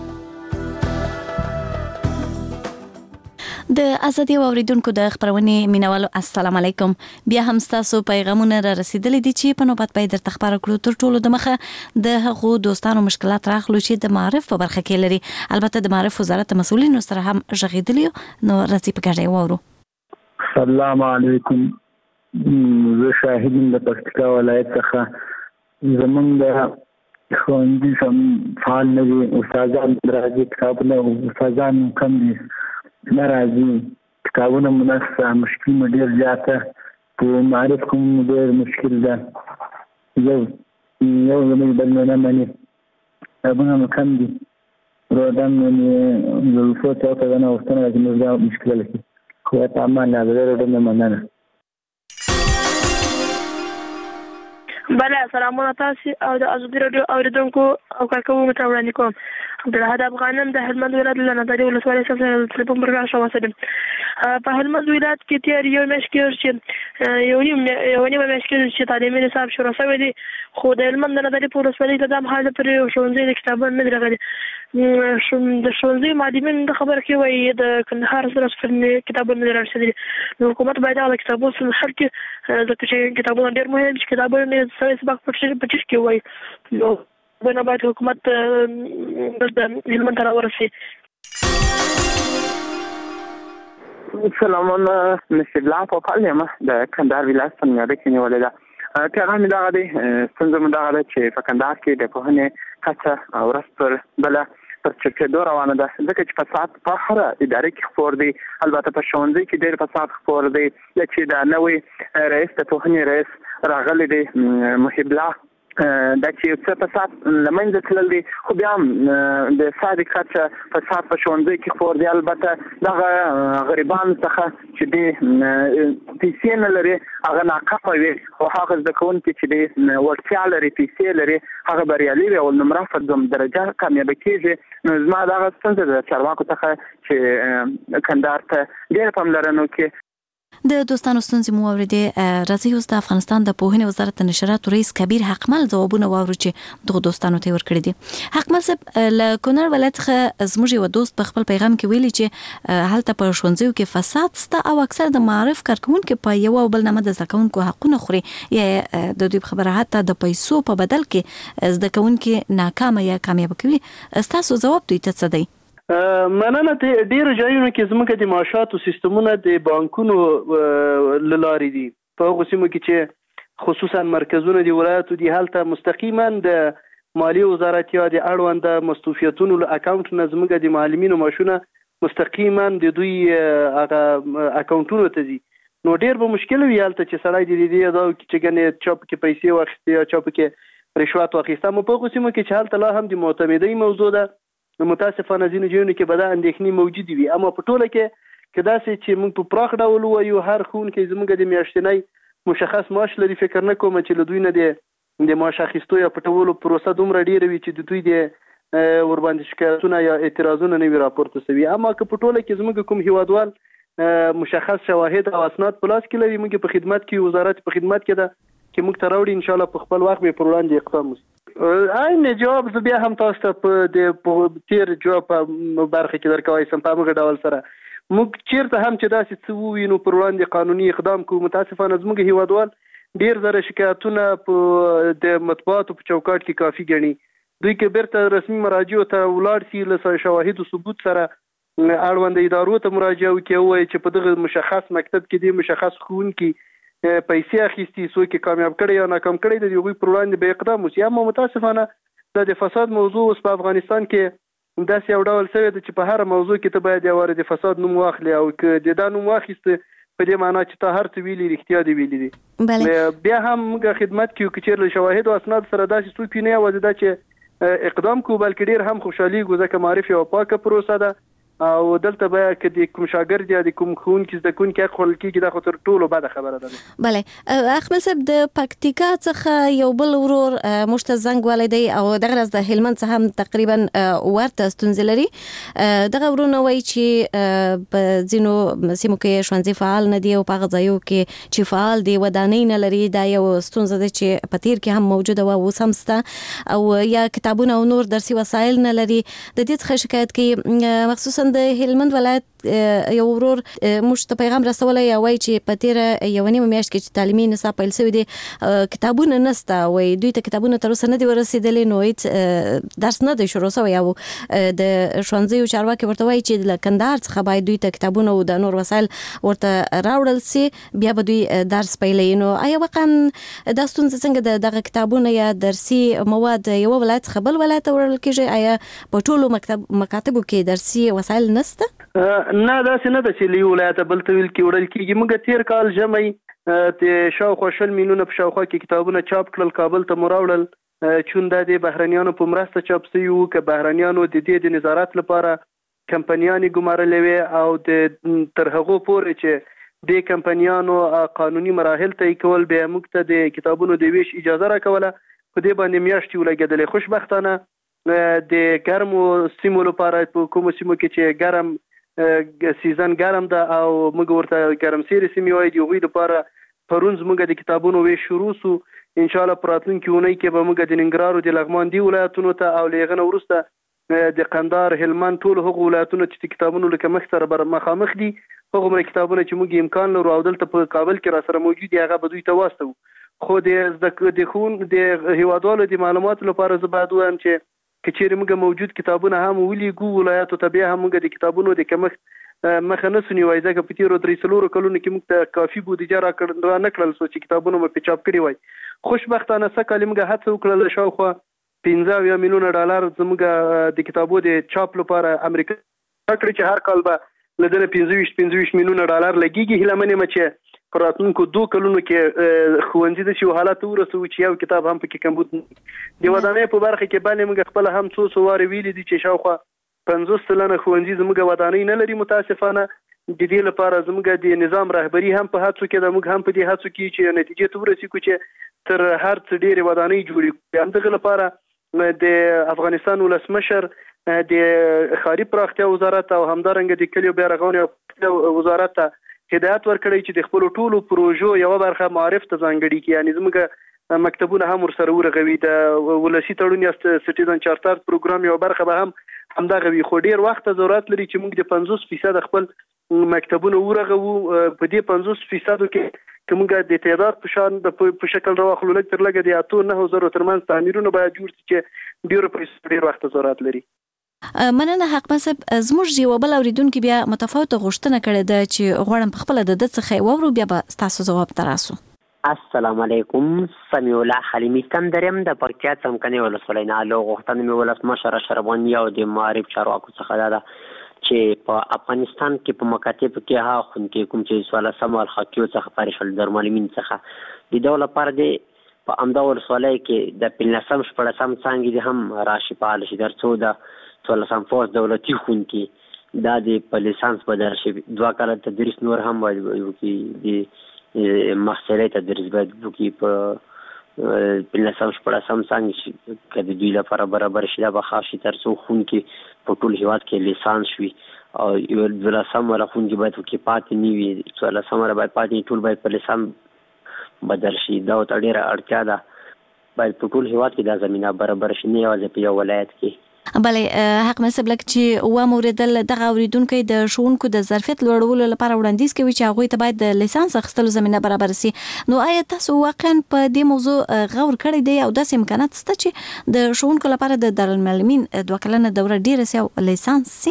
د ازادي اوریدونکو د خبرونه مینوالو السلام علیکم. بیا هم تاسو پیغامونه را رسیدلې دي چې په نوبت به درته خبر کړو. تر ټولو د مخه د هغو دوستانو مشکلات راخلو چې د معرف په برخه کې لري. البته د معرف وزارت مسؤلینو سره هم ژغېدلی نو راځي په ګډه وورو. السلام علیکم. زه شاهدین د پکتیکا ولایت څخه زمونږ د ښوونځي سم فعال نه دي، استادان راځي کتابونه او استادان کم دي. ناراضي کتابونه مناسبه مشکل مې ډېر زیاته په معرف کوم ډېر مشکل ده یو زموږ بل نه مني کتابونه مو کم دي رودان مې زلفو ته غواړم اوستنه چې موږ دا مشکل لري خو ته امان نه غواړم د مننه بله سلامونه تاسو او د ازادي رادیو اوریدونکو او کارکوونکو ته وړاندې کوم عبدالحد افغانم د هلمند ولایت له نادري ولسوالۍ څخه تلیفون پر راشه وسلم په هلمند ولایت کې تیر یو میاشت کې چې یو نیمه میاشت کې چې تعلیمي نصاب شروع شوی دی خو د هلمند د نادري په ولسوالۍ کې د حال پر ښوونځي د کتابونو نه راغلي د ښوونځي معلمین د خبر کې وایي د کندهار سره کتابونه نه رارسېدلي نو حکومت باید هغه کتابونه حل کړي ځکه چې کتابونه ډېر مهم دي چې کتابونه نه سبق پټ کې وایي نو بنا باید حکومت د هلمند ته راورسي سلامونه نصیب الله په پالنه د کندهار ولایت په نیاده کې نیولې ده پیغام دا غدي څنګه مونږ دا غواړو چې په کندهار کې د پوهنې کچه او رسپر بل پر چکه روانه ده ځکه چې فساد په هر ادارې کې خور دی البته په ښوونځي کې ډېر فساد خور دی چې دا نوې رئیس د پوهنې رئیس راغلی دی محب الله دا چې څه فساد لمنځه تلل دي خو بیا د صادق کچه فساد په ښوونځي کې خور دی البته دغه غریبان څخه چې د پیسې نه لري هغه ناکامه وي او هغه زده کوونکي چې د وړتیا لري پیسې لري هغه بریالي وي او نمره په دوم درجه کامیابه کېږي نو زما دغه ستونزه ده چارواکو څخه چې کندهار ته ډېره پاملرنه وکړي د دوستانو ستونزې مو واورېدې راځي اوس د افغانستان د پوهنې وزارت د نشراتو رئیس کبیر حقمل ځوابونه واورو چې دغه دوستانو ته ورکړي دي حقمل صاحب له کونړ ولایت څخه زموږ یو دوست په خپل پیغام کې ویلي چې هلته په ښوونځیو کې فساد شته او اکثر د معرف کارکونکو په یو او بل نامه د زده کوونکو حقونه خوري یا د دوی خبره حتی د پیسو په بدل کې زده کوونکو ناکامه یا کامیاب کوي تاسو ځواب دوی ته څه دی مننه ډیرو ځایونو کې زموږ د معاشاتو سیستمونه د بانکونو لارې دي په هغو سیمو کې چې خصوصا مرکزونه د ولایتو دي هلته مستقیما د مالیې وزارت یا د اړوند مستوفیتونو له اکاونټ نه زموږ د معلمینو معاشونه مستقیما د دوی هغه اکاونټونو ته ځي نو ډیر به مشکل وي هلته چې سړی د دې دا چې ګنې چاپ کې پیسې واخیستې یا چاپ کې رشوت واخیسته مو په هغو سیمو کې چې هلته لا هم د معتمدۍ موضوع ده متاسفانه ځینو ځایونو کې به دا اندېښنې موجودې وي اما په ټوله کې که داسې چې موږ په پراخ ډول ووایو هر ښوونکی زموږ د میاشتنۍ مشخص معاش لري فکر نه کوم چې له دوی نه د معاش اخیستو یا پټولو پروسه دومره ډېره وي چې د دوی د ورباندې شکایتونه یا اعتراضونه نه وي راپورته شوي اما که په ټوله کې زموږ کوم هیوادوال مشخص شواهد او اسناد په لاس کې لري موږ په خدمت کې وزارت په خدمت کې ده چې موږ ته راوړي ان شاء الله په خپل وخت به پر وړاندې اقدام وشي عین جواب زه بیا هم تاسو ته په تیر جواب برخه کې درکوای سم په موږ ډول سره موږ چیرته هم چې داسې څه ووینو پر وړاندې قانوني اقدام کوو متاسفانه زموږ هیوادوال ډیر زره شکایتونه په د مطبوعاتو په چوکاټ کې کافي ګڼي دوی کې بیرته رسمي مراجعو ته ولاړ سي له شواهد او ثبوت سره اړوند ادارو ته مراجعه وکړي وایي چې په دغه مشخص مکتب کې دی مشخص ښوونکي پیسې اخیستي څوک کامیاب کړي یا ناکام کړي د هغوی پر وړاندې به اقدام وشي اما متاسفانه د فساد موضوع اوس په افغانستان کې داسې یو ډول شوی دی چې په هر موضوع کې ته باید یو د فساد نوم واخلي او که د دا نوم واخیسته په دې معنی چې ته هر څه ویلي رښتیا دی ویلي دي بیا هم موږ خدمت کوو که چېرې له شواهد او اسناد سره داسې څوک نه یوازې دا چې اقدام کوو بلکې ډېر هم خوشحالېږو ځکه معرف یوه پاکه پروسه ده او دلته به که د کوم شاګرد یا د کوم ښوونکي زده کوونکي حق خوړل کېږي دا خو تر ټولو بده خبره ده بله احمد صاحب د پکتیکا څخه یو بل ورور موږ ته زنګ وهلی دی او دغه ورځ د هلمند څخه هم تقریبا ورته ستونزې لري دغه ورونه وایي چې په ځینو سیمو کې ښوونځي فعال نه دي او په هغه ځایو کې چې فعال دي ودانۍ نه لري دا یو ستونزه ده چې په تیر کې هم موجوده وه اوس هم شته او یا کتابونه او نور درسي وسایل نه لري د دې څخه شکایت کوي مخصوصا د هلمند ولایت یو ورور موږ ته پیغام رسولی وایي چې په تیره یوه نیمه میاشت کې چې تعلیمي نصاب پیل شوی دی کتابونه نشته وایي دوی ته کتابونه تر اوسه نه دي ورسېدلي نو هېڅ درس نه دی شروع شوی او د ښوونځیو چارواکي ورته وایي چې له کندهار څخه باید دوی ته کتابونه او د نور وسایل ورته راوړل سي بیا به دوی درس پیلوي نو آیا واقعا دا ستونزه څنګه ده دغه کتابونه یا درسي مواد یوه ولایت څخه بل ولایت ته وړل کېږي آیا په ټولو مکاتبو کې درسي وسایل نشته نه داسې نه ده چې له یو ولایته بل ته ویل کې وړل کېږي. موږ تېر کال ژمی د شاوخوا 20 میلیونه په شاوخوا کې کتابونه چاپ کړل، کابل ته مو راوړل، چون دا د بهرنیانو په مرسته چاپ شوي وو که بهرنیانو د دې د نظارت لپاره کمپنیانې ګمارلې وې او د تر هغو پورې چې د کمپنیانو قانوني مراحل طی کول بیا موږ ته د کتابونو د ویش اجازه راکوله. په دې باندې میاشتې ولګېدلې. خوشبختانه د ګرمو سیمو لپاره په کومو سیمو کې چې ګرم سیزن ګرم ده او موږ ورته ګرم سیرې سیمې وایي، د هغوی لپاره پرون زموږ د کتابونو ویش شروع سو. انشاءالله په راتلونکي اونۍ کې به موږ د ننګرهار او د لغمان دې ولایتونو ته او له هغه نه وروسته د قندهار، هلمند، ټول هغو ولایتونو چې د کتابونو له کمښت سره مخامخ دي، هغومره کتابونه چې موږ امکان لرو او دلته په کابل کې راسره موجود دي هغه به دوی ته واستوو. خو د هیوادوالو د معلوماتو لپاره زه باید ووایم چې که چیرې موږ موجود کتابونه هم ولیږو ولایاتو ته، بیا هم موږ د کتابونو د کمښت مخه نه سو نیوای، ځکه په تېرو 3-4 کلونو کې موږ ته کافي بودیجه را نه کړل څو چې کتابونه مو پې چاپ کړي وای. خوشبختانه سږ کال موږ هڅه وکړله شاوخوا 15 میلیونه ډالر زموږ د کتابو د چاپ لپاره امریکا کړی چې هر کال به له دنه 25 میلیونه ډالر لګیږي. هیله من یم چې په راتلونکو 2 کلونو کې ښوونځي داسې حالت ورسوو چې یو کتاب هم پکې کمبود نه د ودانۍ په برخه کې. بلې موږ خپله هم څو وارې ویلي دي چې شاوخوا 50 سلنه ښوونځي زموږ ودانۍ نه لري. متاسفانه د دې لپاره زموږ د نظام رهبري هم په هڅو کې ده، موږ هم په دې هڅو کې چې نتیجې ته ورسېږو چې تر هر څه ډېرې ودانۍ جوړې کړو. همدغه لپاره د افغانستان ولسمشر د ښاري پراختیا وزارت او همدارنګه د کلیو بیا رغونې وزارت ته هدایت ورکړی چې د خپلو ټولو پروژو یوه برخه معارف ته ځانګړي کړي، یعنې زموږ مکتبونه هم ورسره ورغوي. د ولسي تړون یا سټیزن چارټر پروګرام یوه برخه به هم همدغه وي. خو ډېر وخت ته ضرورت لري چې موږ د 50% خپل مکتبونه ورغوو. په دې 50% کې که موږ د تعداد په شان په شکل راواخلو، لږ تر لږه د 8-9 زرو ترمنځ تعمیرونه باید جوړ شي چې ډېرو پیسو ډېر وخت ته ضرورت لري. مننه حق منصب. زموږ یو بل اوریدونکو بیا متفاوته غوښتنه کړې ده چې غواړم په خپل د ده څخه واورو، بیا به ستاسو ځواب ته راسو. السلام علیکم. سمیع الله حلیمي سندرم د پکتیا څمکني ولسوالۍ نه. له غوښتنې مې ولسمشر اشرف غني او د معارف چارواکو څخه دا ده چې په افغانستان کې په مکاتب کې ها ښوونکي کوم چې 14 الحقیو څخه فارغ شول د معلمین څخه د دولت لپاره دی په امدا ولسوالۍ کې د 15 14 څانګې دي هم راشي فعال شي، ترڅو د 14 فوز دولتي ښوونکي دا د په لیسانس بدل شي. 2 کاله تدریس نور هم باید وکړي، د محصلې تدریس باید وکړي په 15 14 څانګې شي که د دوی لپاره برابر شي. دا به ښه شي ترڅو ښوونکي په ټول هېواد کې لیسانس وي او 12 والا ښوونکي باید وکړي پاتې نه وي، 14 والا باید پاتې ټول باید په لیسانس بدل شي. دا ورته ډېره اړتیا ده، باید په ټول هېواد کې دا زمینه برابر شي، نه یوازې په یو ولایت کې. بلې حق منصب لکه چې واوریدل دغه اوریدونکو د ښوونکو د ظرفیت لوړولو لپاره وړاندیز کوي چې هغوی ته باید د لیسانس اخیستلو زمینه برابر شي. نو آیا تاسو واقعا په دې موضوع غور کړی دی او داسې امکانات شته چې د ښوونکو لپاره د دارالمعلمین 2 کلنه دوره ډیره سي او لیسانس سي؟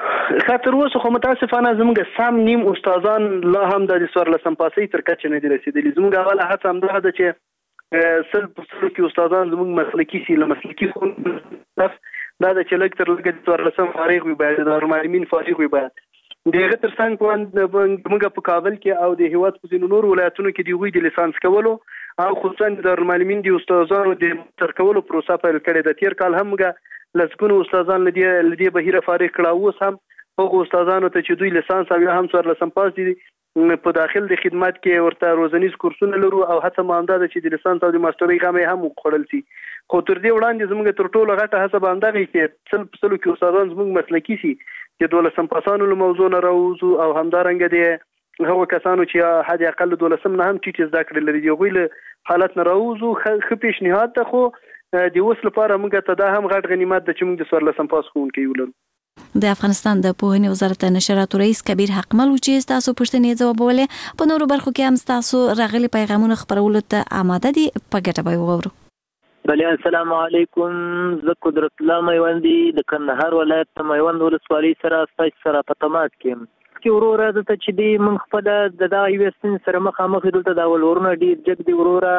تر اوسه خو متاسفانه زموږ سم نیم استادان لا هم د 14 پاسۍ تر کچې نه دي رسېدلي. زموږ اوله هڅه همدغه ده چې 100% کې استادان زموږ مسلکي سي. له مسلکي ښوونکو دا د چې لږ تر لږه د 14 فارغ وي، باید د دارالمعلمین فارغ وي. باید د هغه تر څنګ موږ په کابل کې او د هېواد په ځینو نورو ولایتونو کې د هغوی د لیسانس کولو او خصوصا د دارالمعلمین د استادانو د تر کولو پروسه پیل کړې ده. تېر کال هم موږ لسګونو استادان له دې بهیره فارغ کړه. اوس هم هغو استادانو ته چې دوی لیسانس او یا هم 14 پاس دي په داخل د خدمت کې ورته روزنیز کورسونه لرو او هڅه مو همدا ده چې د لیسانس او د ماسترۍ غم هم وخوړل شي. خو تر دې وړاندې زموږ تر ټولو غټه هڅه به همدغه وي چې 100% کې استادان زموږ مسلکي شي، چې 12 پاسانو له موضوع نه راوځو او همدارنګه د هغو کسانو چې حد اقل 12 نه هم ټیټ زده کړې لري د هغوی له حالت نه راوځو. ښه پیشنهاد ده، خو د اوس لپاره موږ ته دا هم غټ غنیمت ده چې موږ د 14 پاس ښوونکي ولرو. د افغانستان د پوهنې وزارت نشراتو رئیس کبیر حقمل چې تاسو پوښتنې ځوابولې، په نورو برخو کې هم تاسو راغلي پیغامونه خپرولو ته آماده دي، په ګټه به وورو. بله السلام علیکم. زه قدرت الله میوندي د کندهار ولایت د میوند ولسوالۍ سره ستاسو سره په تماس کې یم. چې وروره دلته چې دی موږ خپله د دغه یوې ستونزې سره مخامخ یو، دلته دا ولورونه ډېر جګ دي وروره.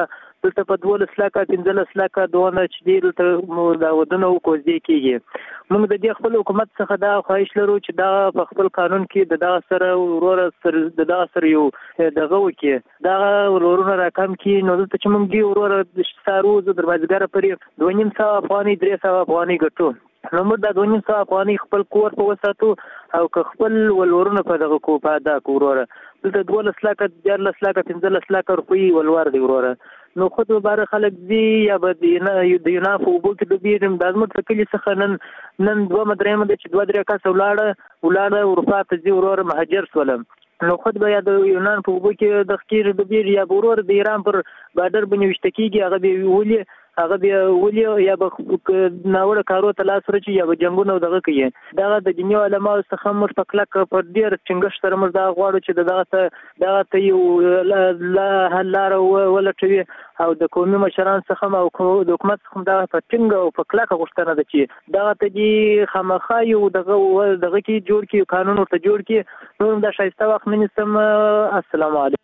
دلته په 12 لکه 15 لکه دونه چې دی دلته دا ودونه کوزدي کیږي. موږ د دې خپل حکومت څخه دا خواهش لرو چې دا په خپل قانون کې د دغه سره ورور سره د دغه سره یو دغه وکي دا ورورونه راکم کې نو دلته چې موږ دی ورور د سارو د دروازګر پرې 2.5 افغاني 300 افغاني ګټو نو موږ د 2.5 افغاني خپل کور په وساتو او خپل ولورونه په دغه کو په ادا کوروره دلته 12 لکه 14 لکه 15 لکه روپۍ ولور دی وروره نو خود مبارک خلک دی یا به د یونا په وبو کې د بیرم د ازمت کلی څخه نن 2 مدریم د چې 2-3 کس ولاړه اروپا ته دی وروره مهاجر سولم نو خود به د یونان په وبو کې د خیر د بیر یا وروره د ایران پر بارډر باندې وشت کیږي هغه به ولي یا به ناوړه کارو ته لاس ورچي یا به جنگونه دغه کوي دغه د دنیا علماء څخه مر پکلک پر ډیر چنګښ سره مر دا غواړو چې دغه ته یو لا هلار ولټوي او د قومي مشران څخه او د حکومت څخه دا په ټینګ او پکلک غوښتنه ده چې دغه ته دي خامخا یو دغه کې جوړ کی قانون ورته جوړ کی نو دا شایسته وخت منستم. السلام علیکم.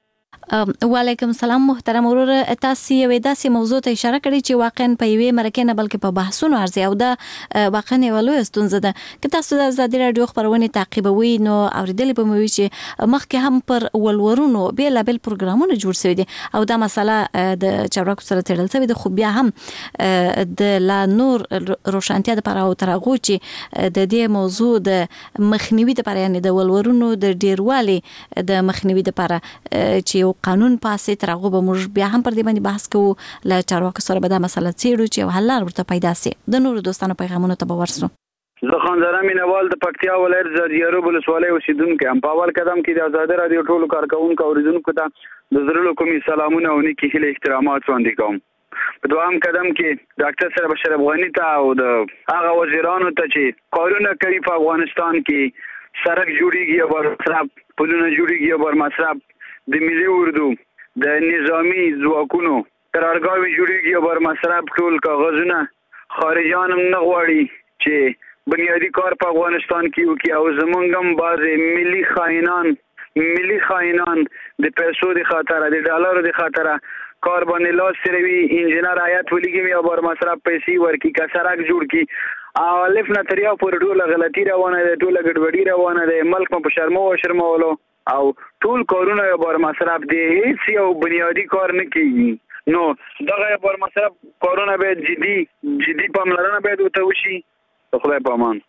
وعلیکم السلام محترم ورور تاسو یو داسې موضوع ته اشاره کړې چې واقعا په یوې مرکه نه بلکې په بحثونو ارزي او دا واقعا یو لوی ستونزه ده که تاسو د ازادي رادیو خبرونه تعقیبوي نو اوریدل به مو وي چې مخکې هم پر ولورونو بیل پروګرامونه جوړ شوی دي او دا مسله د چارواکو سره تړل شوی ده خو بیا هم د لا نور روشنتیا لپاره او ترغو چې د دې موضوع د مخنیوي لپاره یعنی د ولورونو د ډیروالي د مخنیوي لپاره چې قانون پاسې ترغه به موږ بیا هم پر دې باندې بحث کوو ل چارواکو سره به دا مسله څېړو چې حل لار ورته پیدا سي د نورو دوستانو پیغامونو ته به ورسو. زه خانزره مینوال د پکتیا ولایت زیارو ولسوالۍ اوسیدونکو ام په اول قدم کې د آزاد رادیو ټولو کارکونکو اوریدونکو ته د زړه کومي سلامونه او نیکی هیله احترامات وړاندې کوم. په دوام قدم کې ډاکټر سره بشیر افغاني ته او د هغه وزیرانو ته چې کارونه کوي په افغانستان کې سړک جوړیږي او مصرف پلونه جوړیږي او مصرف د ملي اردو د نظامی ځواکونو قرارګاوي جوړیږي او بر مصرف ټول کاغذونه خارجان هم نه غواړي چې بنیادی کار په افغانستان کې وکړي او زمونږ هم بعض ملي خائنان د پیسو د خاطر د ډالرو د خاطر کار باندې لاس سروي انجنیر آیات ولګي او بر مصرف پیسې ورکی کا سړک جوړ کی او الف نه تریا پر ټول غلطي روانه ده ټول ګډوډي روانه ده ملک په شرمولو او ټول کارونه یو بار مصرف دي هیڅ یو بنیادی کار نه کیږي نو دغه بار مصرف کارونه به جدي پاملرنه باید وته وشي. خدای په امان.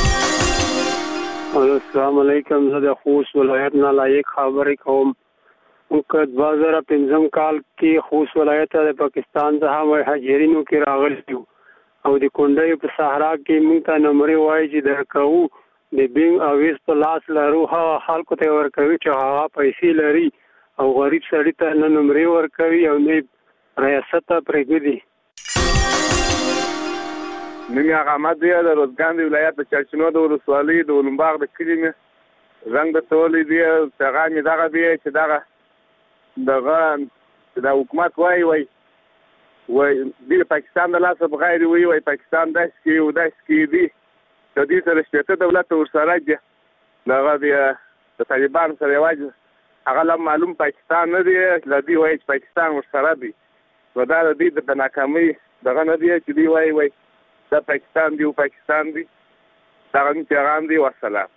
السلام علیکم. زه د خوست ولایت نه لایق خبرې کوم. وکړ 2015 کال کې خوست ولایت د پاکستان څخه هاجرینو کې راغلی او د کونډې په صحرا کې موږ ته نمبر وایي چې درکو د بینګ او ویس په لاس لرو هغه خلکو ته ورکوي چې هغه پیسې لري او غریب سړی ته نه نمرې ورکوي او نه ریاست ته پرېږدي. نوم یې احمد دی د روزګان د ولایت د چرچنو د ولسوالۍ د ولمباغ د کلي مې رنګ د تولې دی پیغام یې دغه دی چې دغه د حکومت وایي د پاکستان د لاسه بغیر وایي پاکستان داسې کې او داسې کې دی د دې سره شپېته دولت ورسره دي دغه د طالبان سره یوازې هغه لا معلوم پاکستان نه دی له دې وایي چې پاکستان ورسره دی نو دا د دې د ناکامۍ دغه نه دی چې دی وایي دا پاکستان دی او پاکستان دی دغه پیغام دی. والسلام.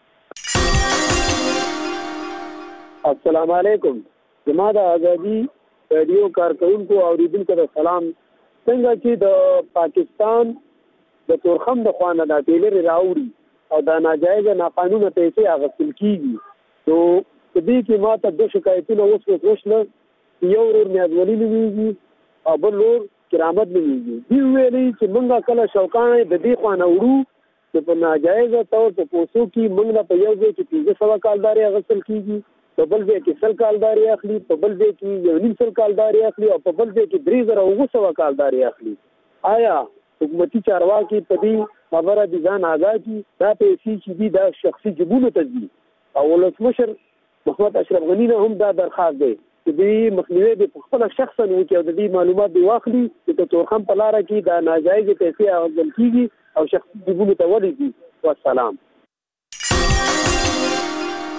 السلام علیکم. زما د ازادي رادیو کارکونکو اوریدونکو ته سلام. څنګه چې د پاکستان د تورخم د خوانه د ټیلر راوړي او د ناجایز ناقانونه پیسې اغوستل کیږي نو په دې کې ماته د شکایتونو وشله یو ورور میادولي نومیږي او بل ورور کرامت نومیږي دی ویلي چې موږ کله شوقانه د دې خوانه وړو چې په ناجایز تور په پوسو کې موږ په یو ځای کې 300 کالداري اغوستل کیږي په بل ځای کې 100 کالداري اخلي په بل ځای کې 1.5 کالداري اخلي او په بل ځای کې 3900 کالداري اخلي. آیا حکومتي چارواکي په دې خبره دي ځان آزاد دي دا پیسې چې دي دا شخصي جیبونو ته دي او ولسمشر محمد اشرف غنی نه هم دا درخواست دی چې دې مخنیوي د خپل شخصا وکړي او د دې معلومات دی واخلي چې د تورخم په لار کې دا ناجایز پیسې اخیستل کیږي او شخصي جیبونو ته ولېږي. والسلام.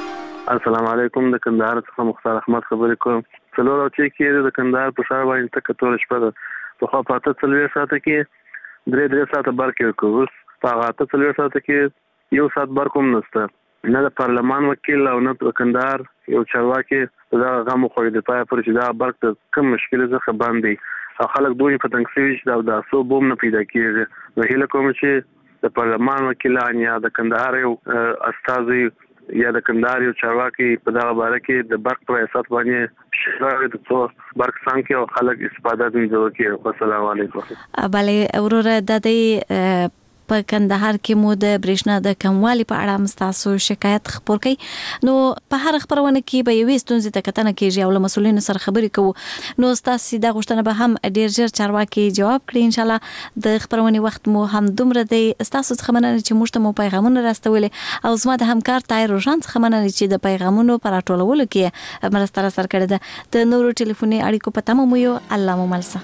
السلام علیکم. د کندهار څخه مختار احمد خبرې کوم. څلور او چې کې د کندهار په ښار باندې تک ټول شپه په خوا پاته 40 ساعته کې 3 ساعته برق ورکوي. په هغه 40 ساعته کې 1 ساعت برق هم نشته. نه د پارلمان وکیل او نه د کندهار یو چارواکي دا غو خو د پای پر چې دا برق د کم مشکل څخه باندې او خلک دوی په تنګ شوي چې دا سو بوم نه پیدا کیږي. نو هیله کوم چې د پارلمان وکیلان یا د کندهار یو استازي یا د کندهار یو چارواکي په دغه باره کې د برق پر اساس باندې شرايط څو برق څنګه او خلک استفاده کوي. السلام علیکم. بله وروره د دې په کندهار کې مو د برېښنا د کموالي په اړه مستاسو شکایت خبر کړي. نو په هر خبرونه کې به یوې ستونزې ته کتنه کیږي او له مسولینو سره خبرې کوو. نو تاسو د غوښتنه به هم ډیر ژر چارواکي جواب کړي ان شاء الله. د خبرونه وخت مو هم دومره دی. تاسو څخه مننه چې موږ ته مو پیغامونه راستولې او زما د همکار طاهر روشن څخه مننه چې د پیغامونو پر راټولولو کې مرسته سره کړې ده. د نورو ټلیفوني اړیکو په تمه مو یو الله مو ملسه.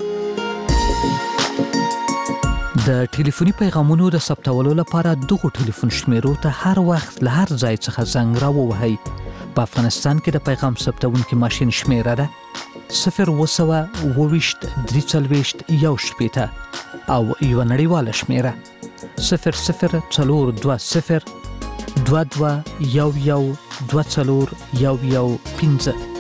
د ټلیفوني پیغامونو د ثبتولو لپاره دغه ټلیفون شمیرو ته هر وخت له هر ځای څخه زنګ راووهئ. په افغانستان کې د پیغام ثبتونکي ماشين شمیره ده 02023 340 او یو نړیواله شمیره 0042 22 11 24 15.